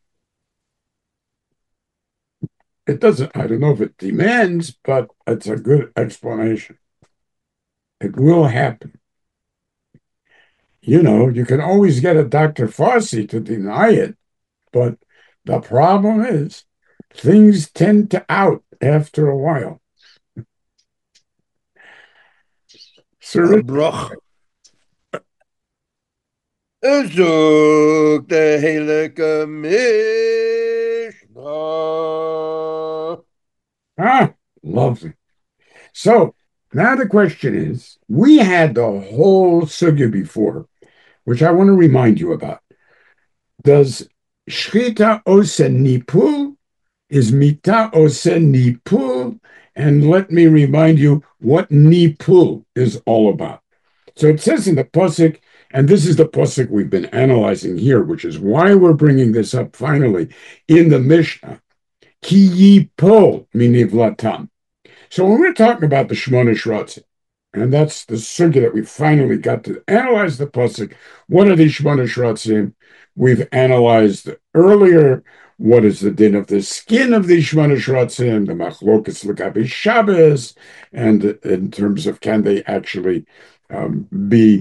It doesn't, I don't know if it demands, but it's a good explanation. It will happen. You know, you can always get a Doctor Fauci to deny it, but the problem is things tend to out after a while. Sir, Zoek de heilige Mishnah. Ah, lovely. So now the question is, we had the whole sugya before, which I want to remind you about. Does shchita osen nipul? Is mita osen nipul? And let me remind you what nipul is all about. So it says in the pasuk, and this is the pasuk we've been analyzing here, which is why we're bringing this up finally in the Mishnah. Ki yipol minivlatam. So when we're talking about the Shmona Shratzim, and that's the sugya that we finally got to analyze the pasuk. What are these Shmona Shratzim? We've analyzed earlier what is the din of the skin of the Shmona Shratzim, the machlokas l'gabi Shabbos, and in terms of can they actually um, be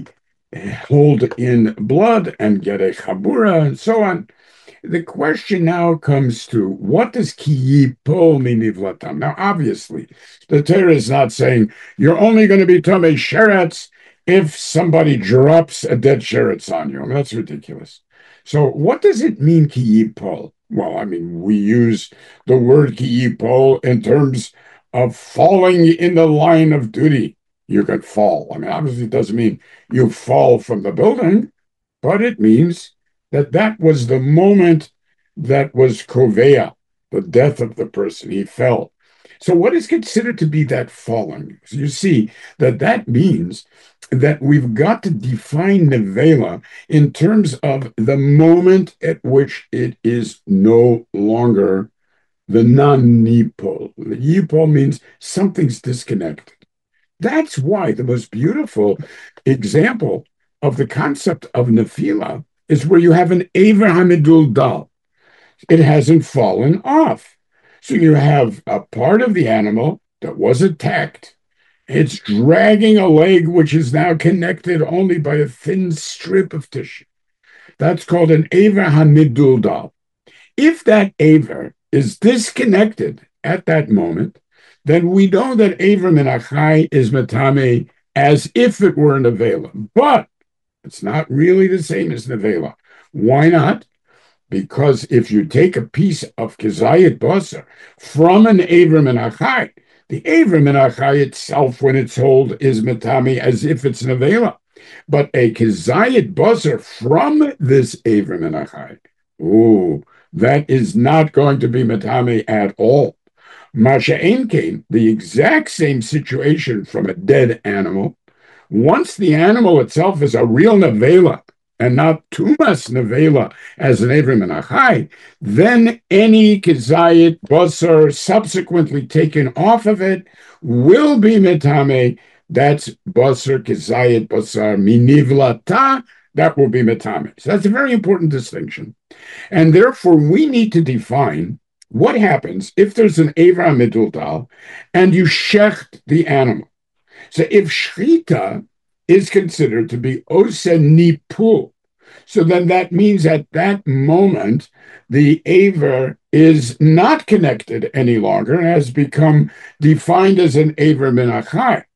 held in blood and get a chabura and so on. The question now comes to what does ki yipol minivlatam? Now, obviously, the Torah is not saying you're only going to be tamei sheretz if somebody drops a dead sheretz on you. I mean, that's ridiculous. So, what does it mean ki yipol? Well, I mean, we use the word ki yipol in terms of falling in the line of duty. You could fall. I mean, obviously, it doesn't mean you fall from the building, but it means that that was the moment that was koveya, the death of the person. He fell. So what is considered to be that falling? So you see that that means that we've got to define nevela in terms of the moment at which it is no longer the non-yipol. The yipol means something's disconnected. That's why the most beautiful example of the concept of nefila is where you have an Aver Hamidul Dal. It hasn't fallen off. So you have a part of the animal that was attacked. It's dragging a leg which is now connected only by a thin strip of tissue. That's called an Aver Hamidul Dal. If that Aver is disconnected at that moment, then we know that Aver Menachai is Matame as if it were an Avela. But it's not really the same as Nevela. Why not? Because if you take a piece of Kizayit Basar from an Aver Menachai, the Aver Menachai itself, when it's sold, is Matami as if it's Nevela. But a Kizayit Basar from this Aver Menachai, ooh, that is not going to be Matami at all. Masha Einkein, the exact same situation from a dead animal. Once the animal itself is a real nevela and not tumas nevela as an Aver Menachai, then any kizayit basar subsequently taken off of it will be metame. That's basar kizayit basar minivlata. That will be metame. So that's a very important distinction, and therefore we need to define what happens if there's an Aver Hamidul Dal and you shecht the animal. So if shchita is considered to be osen nipul, so then that means at that moment the Aver is not connected any longer and has become defined as an Aver Menachai.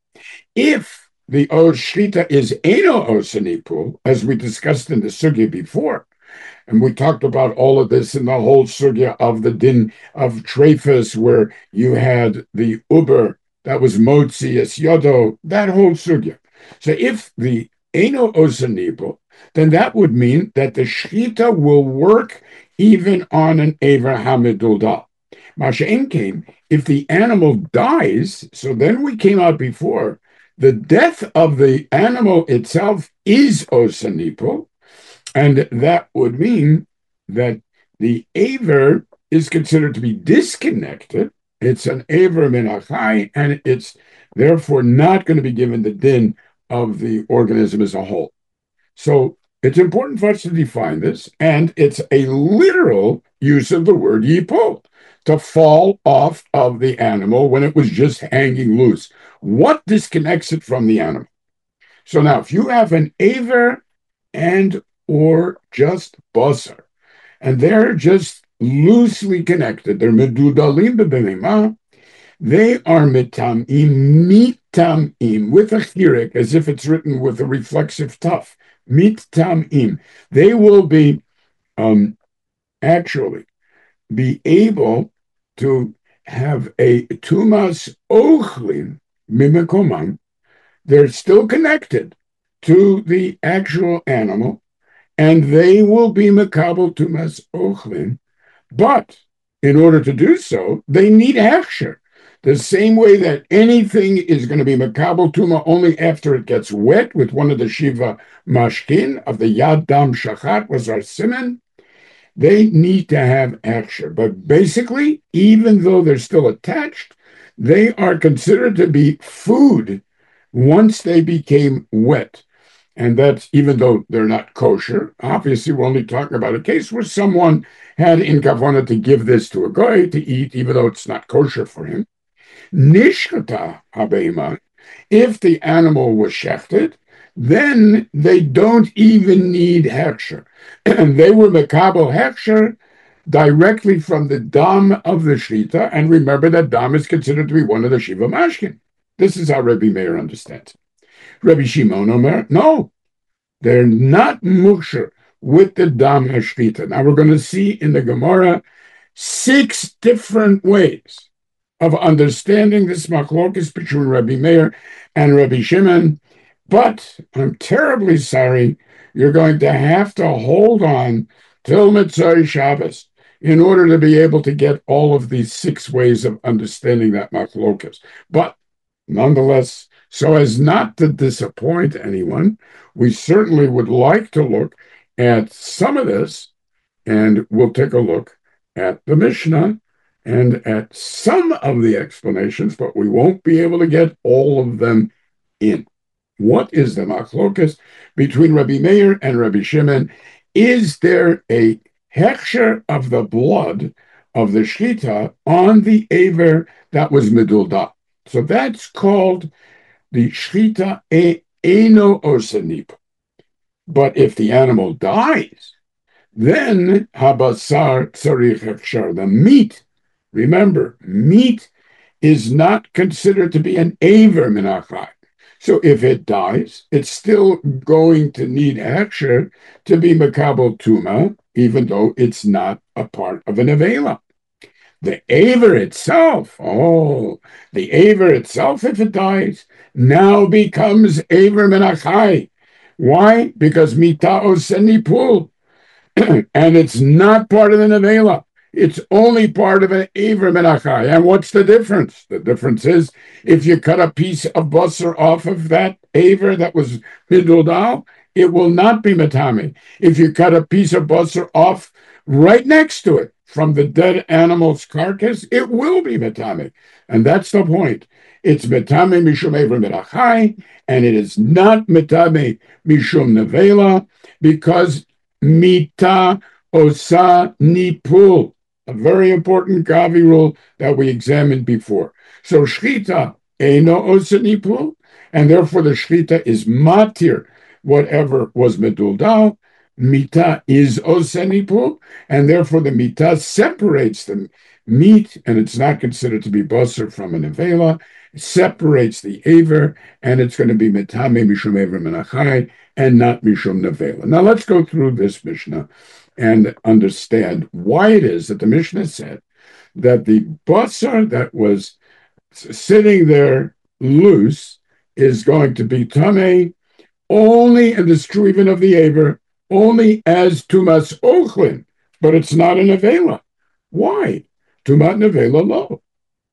If the Oz Shlita is Eno Osanipul, as we discussed in the Sugya before, and we talked about all of this in the whole Sugya of the Din of Trefus, where you had the Uber, that was Motzi, Yodo, that whole Sugya. So if the Eno Osanipul, then that would mean that the Shchita will work even on an Ever Hamidulda. Masha'en came, if the animal dies, so then we came out before, the death of the animal itself is Osanipul, and that would mean that the Aver is considered to be disconnected. It's an Aver Minachai, and it's therefore not going to be given the din of the organism as a whole. So it's important for us to define this, and it's a literal use of the word yipol, to fall off of the animal when it was just hanging loose. What disconnects it from the animal? So now, if you have an aver and or just basar, and they're just loosely connected, they're medudalim b'bemema, they are mitamim, mitamim, with a chirik, as if it's written with a reflexive tuf. Mitamim. They will be um, actually be able to have a tumas ochlin mimikomam. They're still connected to the actual animal, and they will be makabel tumas ochlin. But in order to do so, they need hechsher. The same way that anything is going to be makabel tuma only after it gets wet with one of the shiva mashkin of the yad dam shachat was our siman, they need to have hechsher. But basically, even though they're still attached, they are considered to be food once they became wet. And that's even though they're not kosher. Obviously, we're only talking about a case where someone had in kavana to give this to a guy to eat, even though it's not kosher for him. Nishkata habeima, if the animal was shechted, then they don't even need hechsher. And they were mekabel hechsher directly from the dam of the shita. And remember that dam is considered to be one of the shiva mashkin. This is how Rabbi Meir understands it. Rabbi Shimon Omer, no, they're not muksher with the dam hashchita. Now we're going to see in the Gemara six different ways of understanding this machlokes between Rabbi Meir and Rabbi Shimon, but I'm terribly sorry, you're going to have to hold on till Mitzvah Shabbos in order to be able to get all of these six ways of understanding that machlokes. But nonetheless, so as not to disappoint anyone, we certainly would like to look at some of this, and we'll take a look at the Mishnah and at some of the explanations, but we won't be able to get all of them in. What is the machlokas between Rabbi Meir and Rabbi Shimon? Is there a hechsher of the blood of the shchita on the aver that was medulda? So that's called the shchita eno osanip. But if the animal dies, then habasar tzarich hechsher, the meat. Remember, meat is not considered to be an aver minachai. So if it dies, it's still going to need hechsher to be makabel tuma, even though it's not a part of an avela. The aver itself, oh, the aver itself, if it dies, now becomes aver menachai. Why? Because mita'os senipul, and it's not part of an avela. It's only part of an aver menachai. And what's the difference? The difference is if you cut a piece of basar off of that aver that was midudal, it will not be matami. If you cut a piece of basar off right next to it from the dead animal's carcass, it will be matami. And that's the point. It's metame mishum ever merachai, and it is not metame mishum nevela, because mita osa nipul, a very important Gavi rule that we examined before. So shchita eno osa nipul, and therefore the shchita is matir, whatever was meduldal. Mita is osa nipul, and therefore the mita separates the meat, and it's not considered to be basar from an avela, separates the aver, and it's going to be metame mishum aver menachai and not mishum nevela. Now let's go through this Mishnah and understand why it is that the Mishnah said that the basar that was sitting there loose is going to be tamei only, and it's true even of the aver, only as tumas ochlin, but it's not an avela. Why? Tumat nevela lo.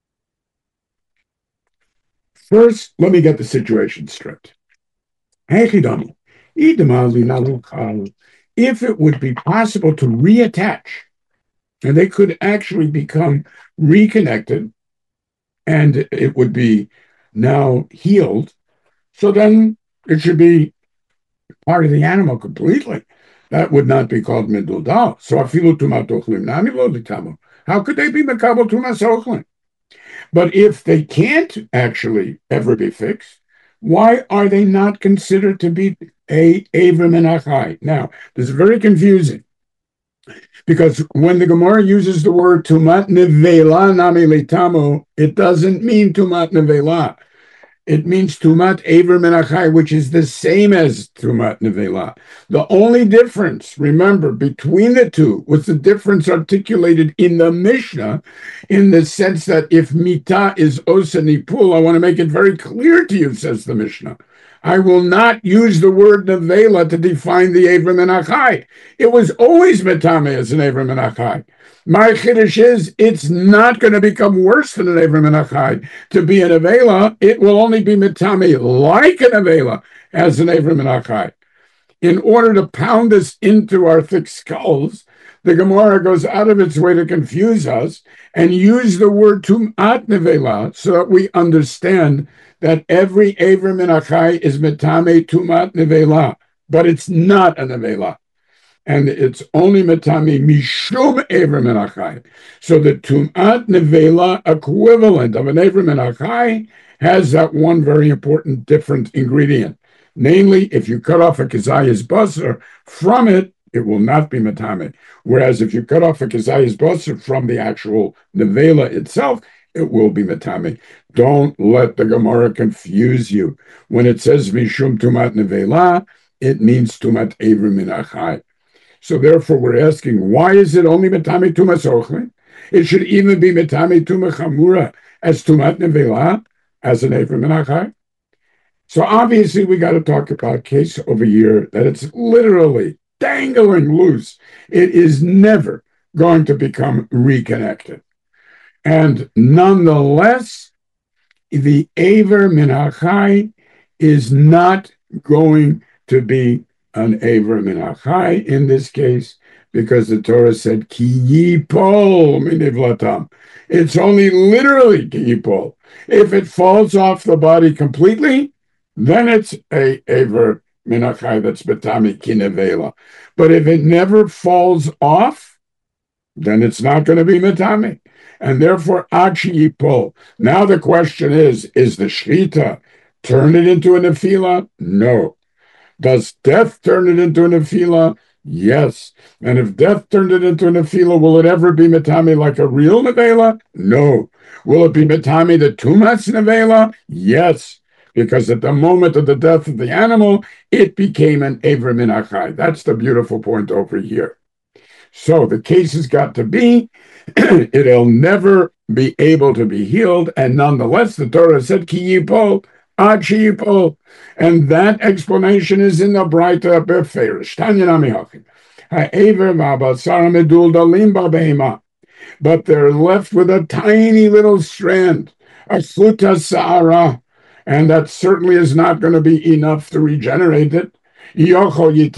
First, let me get the situation straight. If it would be possible to reattach, and they could actually become reconnected, and it would be now healed, so then it should be part of the animal completely. That would not be called midudal. So afilu tumat ochlim nami lo litamo. How could they be makabel tumas ochlim? But if they can't actually ever be fixed, why are they not considered to be a aver menachai? Now, this is very confusing, because when the Gemara uses the word tumat nevela nami litamo, it doesn't mean tumat nevela. It means tumat aver menachai, which is the same as tumat nevela. The only difference, remember, between the two was the difference articulated in the Mishnah, in the sense that if mita is osa nipul, I want to make it very clear to you, says the Mishnah. I will not use the word nevela to define the aver menachai. It was always metame as an aver menachai. My chiddush is, it's not going to become worse than an aver menachai to be an avela. It will only be metame like an avela as an aver menachai. In order to pound this into our thick skulls, the Gemara goes out of its way to confuse us and use the word tumat nevela so that we understand that every aver menachai is metame tumat nevela, but it's not an avela. And it's only metame mishum aver menachai. So the tumat nevela equivalent of an aver menachai has that one very important different ingredient. Namely, if you cut off a kazayas basar from it, it will not be metame. Whereas if you cut off a kazayas basar from the actual nevela itself, it will be metame. Don't let the Gemara confuse you. When it says mishum tumat nevela, it means tumat aver menachai. So therefore, we're asking, why is it only metame tumas ochlin? It should even be metame tuma chamura as tumat nevela, as an aver menachai. So obviously, we got to talk about case over here that it's literally dangling loose. It is never going to become reconnected. And nonetheless, the aver menachai is not going to be an aver menachai in this case, because the Torah said ki yipol minivlatam. It's only literally ki yipol. If it falls off the body completely, then it's a aver menachai that's betami ki nevela. But if it never falls off, then it's not going to be metame. And therefore, achi yipol. Now the question is, is the shchita turn it into a nefila? No. Does death turn it into a nefila? Yes. And if death turned it into a nefila, will it ever be metame like a real nevela? No. Will it be metame the tumas nevela? Yes. Because at the moment of the death of the animal, it became an aver menachai. That's the beautiful point over here. So the case has got to be, it'll never be able to be healed, and nonetheless, the Torah said, ki yipol, ad sheyipol. And that explanation is in the Braita beferish. Tanya nami hachim. Ha'ever v'abasar medul dalim b'beima. But they're left with a tiny little strand, a chuta sa'ara, and that certainly is not going to be enough to regenerate it. You might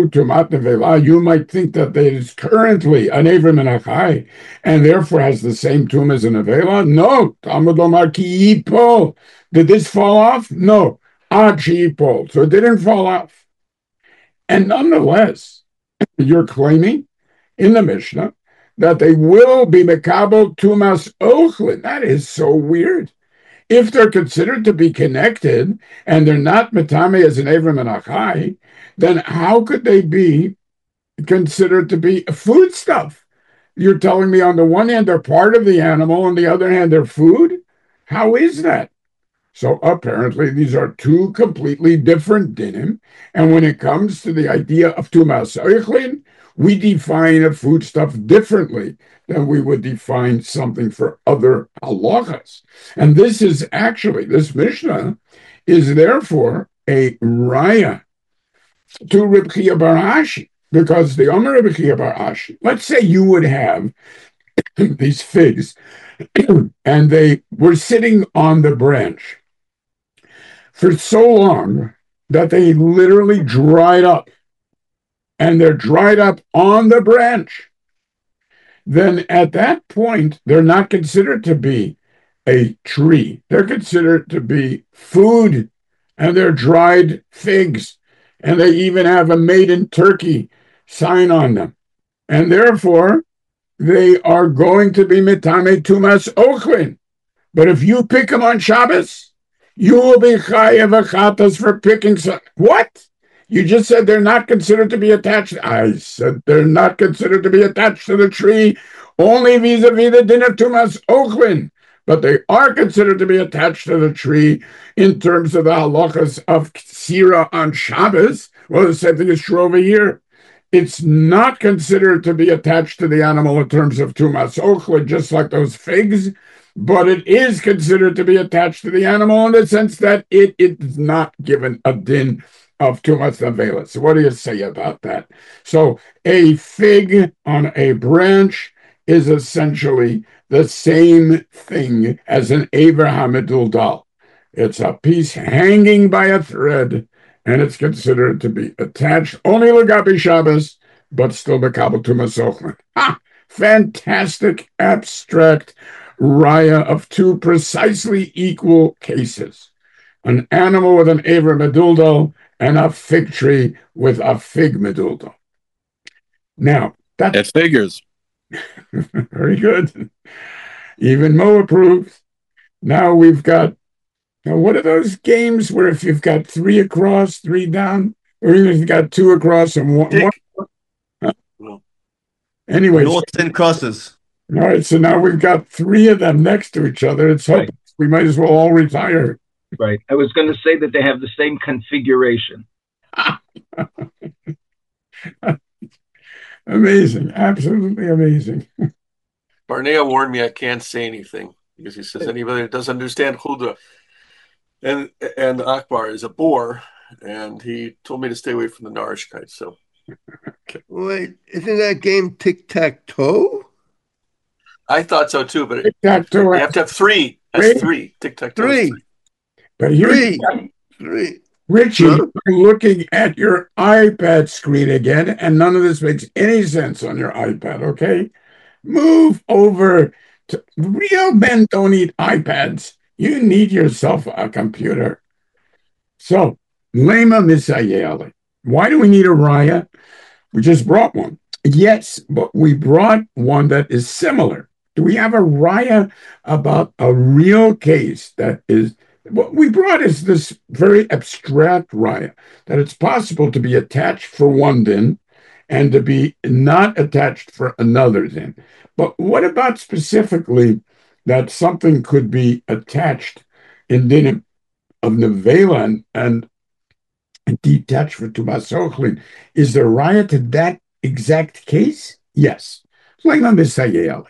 think that there is currently an aver menachai, and therefore has the same tomb as an avela. No, Talmud Lomar ki yipol. Did this fall off? No, ad yipol. So it didn't fall off. And nonetheless, you're claiming in the Mishnah that they will be mekabel tumas ochlin. That is so weird. If they're considered to be connected and they're not metame as an aver menachai, then how could they be considered to be food stuff? You're telling me on the one hand they're part of the animal, on the other hand they're food? How is that? So apparently these are two completely different dinim. And when it comes to the idea of tumas oichlin, we define a foodstuff differently than we would define something for other halachas. And this is actually, this Mishnah is therefore a raya to Reb Chia bar Ashi, because the Omer Reb Chia bar Ashi, let's say you would have these figs and they were sitting on the branch for so long that they literally dried up, and they're dried up on the branch. Then at that point, they're not considered to be a tree. They're considered to be food, and they're dried figs, and they even have a made in Turkey sign on them. And therefore, they are going to be mitame tumas ochlin. But if you pick them on Shabbos, you will be chayev achatas for picking some. What? You just said they're not considered to be attached. I said they're not considered to be attached to the tree, only vis-a-vis the din of tumas ochlin. But they are considered to be attached to the tree in terms of the halachas of ksira on Shabbos. Well, the same thing is true over here. It's not considered to be attached to the animal in terms of tumas ochlin, just like those figs, but it is considered to be attached to the animal in the sense that it is not given a din of tumas nevela. So what do you say about that? So a fig on a branch is essentially the same thing as an Aver Hamiduldal. It's a piece hanging by a thread, and it's considered to be attached only Lagabi Shabbos, but still Bekabel Tumas Ochlin. Ha! Fantastic abstract raya of two precisely equal cases. An animal with an Aver Meduldal and a fig tree with a fig Meduldal. Now, that it figures. Very good. Even Mo approves. Now we've got, now what are those games where if you've got three across, three down, or even if you've got two across and one? one huh? No. Anyway. Noughts and crosses. All right, so now we've got three of them next to each other. It's hopeless. Right. We might as well all retire. Right. I was going to say that they have the same configuration. Amazing. Absolutely amazing. Barnea warned me I can't say anything because he says anybody that doesn't understand Huda and and Akbar is a bore, and he told me to stay away from the Narishkeit. So, okay. Wait, isn't that game tic tac toe? I thought so too, but it, you have to have three. That's three. three. Tic tac toe. Three. Three. But here's three. Three. Richie, huh? You're looking at your iPad screen again, and none of this makes any sense on your iPad, okay? Move over to real men don't need iPads. You need yourself a computer. So, Lema Misayeli. Why do we need a raya? We just brought one. Yes, but we brought one that is similar. Do we have a raya about a real case that is, what we brought is this very abstract raya, that it's possible to be attached for one din and to be not attached for another din. But what about specifically that something could be attached in din of nevela and, and, and detached for tumas ochlin? Is there raya to that exact case? Yes. Yirakot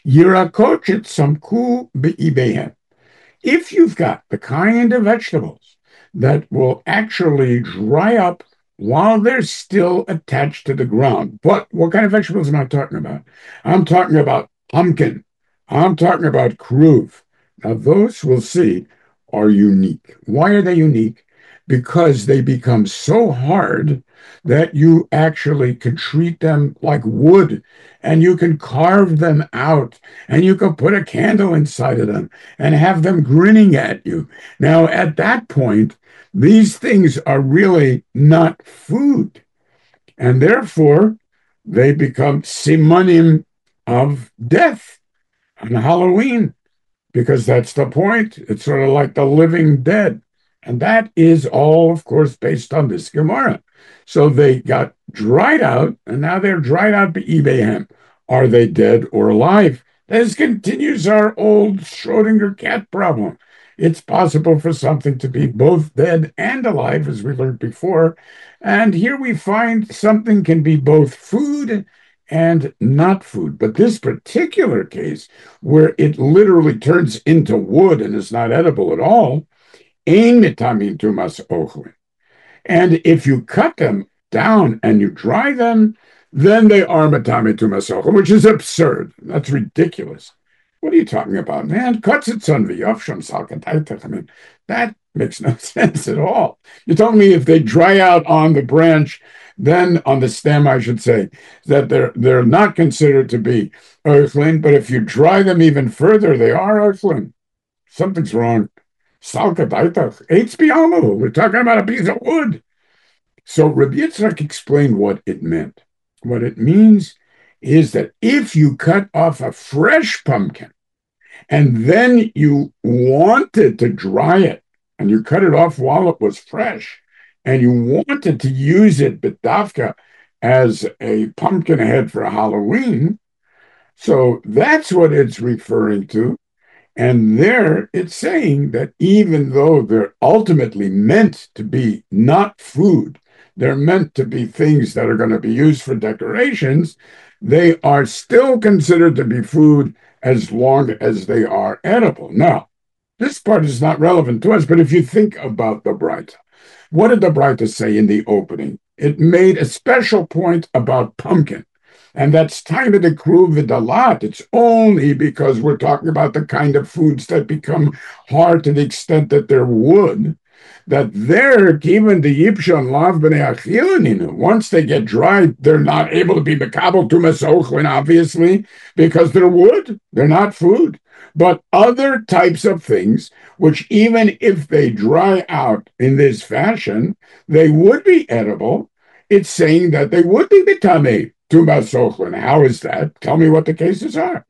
samku be'ibehem. If you've got the kind of vegetables that will actually dry up while they're still attached to the ground. But what kind of vegetables am I talking about? I'm talking about pumpkin. I'm talking about kruv. Now, those we'll see are unique. Why are they unique? Because they become so hard that you actually can treat them like wood, and you can carve them out, and you can put a candle inside of them and have them grinning at you. Now, at that point, these things are really not food, and therefore they become simanim of death on Halloween, because that's the point. It's sort of like the living dead. And that is all, of course, based on this Gemara. So they got dried out, and now they're dried out be'ibehem. Are they dead or alive? This continues our old Schrodinger cat problem. It's possible for something to be both dead and alive, as we learned before. And here we find something can be both food and not food. But this particular case, where it literally turns into wood and is not edible at all, ein mitamin tumas ochlin. And if you cut them down and you dry them, then they are mitamin tumas ochlin, which is absurd. That's ridiculous. What are you talking about, man? Kotzitzon v'yofsham salkataitach. I mean, that makes no sense at all. You told me if they dry out on the branch, then on the stem, I should say, that they're they're not considered to be oichlin, but if you dry them even further, they are oichlin. Something's wrong. Salkataitach. Eitz bi'almu. We're talking about a piece of wood. So Rabbi Yitzchak explained what it meant. What it means is that if you cut off a fresh pumpkin and then you wanted to dry it and you cut it off while it was fresh and you wanted to use it b'davka as a pumpkin head for Halloween, so that's what it's referring to. And there it's saying that even though they're ultimately meant to be not food, they're meant to be things that are going to be used for decorations, they are still considered to be food as long as they are edible. Now, this part is not relevant to us, but if you think about the Braita, what did the Braita say in the opening? It made a special point about pumpkin, and that's time of the kruv v'dalat. It's only because we're talking about the kind of foods that become hard to the extent that they're wood, that they're given the yipshon lav b'nei achilaninu. Once they get dried, they're not able to be mekabel tumas ochlin, obviously, because they're wood. They're not food. But other types of things, which even if they dry out in this fashion, they would be edible. It's saying that they would be mitameh tumas ochlin. How is that? Tell me what the cases are.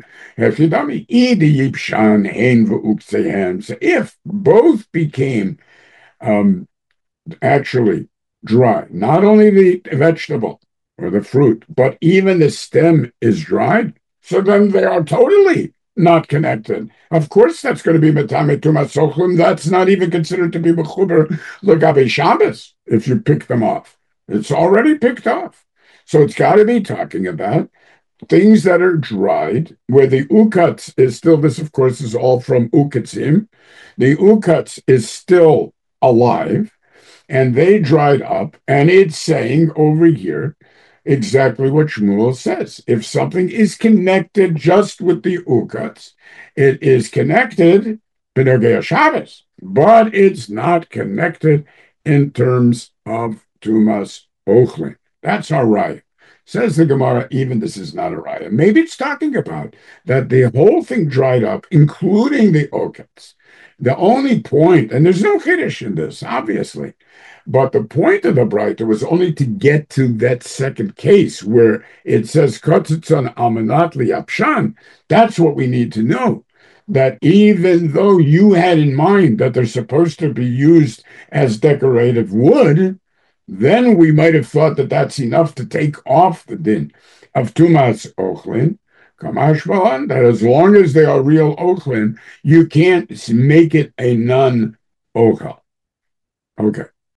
If both became Um, actually dry. Not only the vegetable or the fruit, but even the stem is dried. So then they are totally not connected. Of course, that's going to be metame tumas ochlin. That's not even considered to be mechuber legabe Shabbos if you pick them off. It's already picked off. So it's got to be talking about things that are dried, where the ukatz is still, this of course is all from ukatzim. The ukatz is still alive, and they dried up, and it's saying over here exactly what Shmuel says. If something is connected just with the ukatz, it is connected b'nogei Shabbos, but it's not connected in terms of tumas ochlin. That's our raya. Says the Gemara, even this is not a raya. Maybe it's talking about that the whole thing dried up, including the ukatz. The only point, and there's no chiddush in this, obviously, but the point of the Braita was only to get to that second case where it says kotzitzon almanat liyapshan. That's what we need to know. That even though you had in mind that they're supposed to be used as decorative wood, then we might have thought that that's enough to take off the din of tumas ochlin. Kamash Balan, that as long as they are real ochlin, you can't make it a non-ochel. Okay.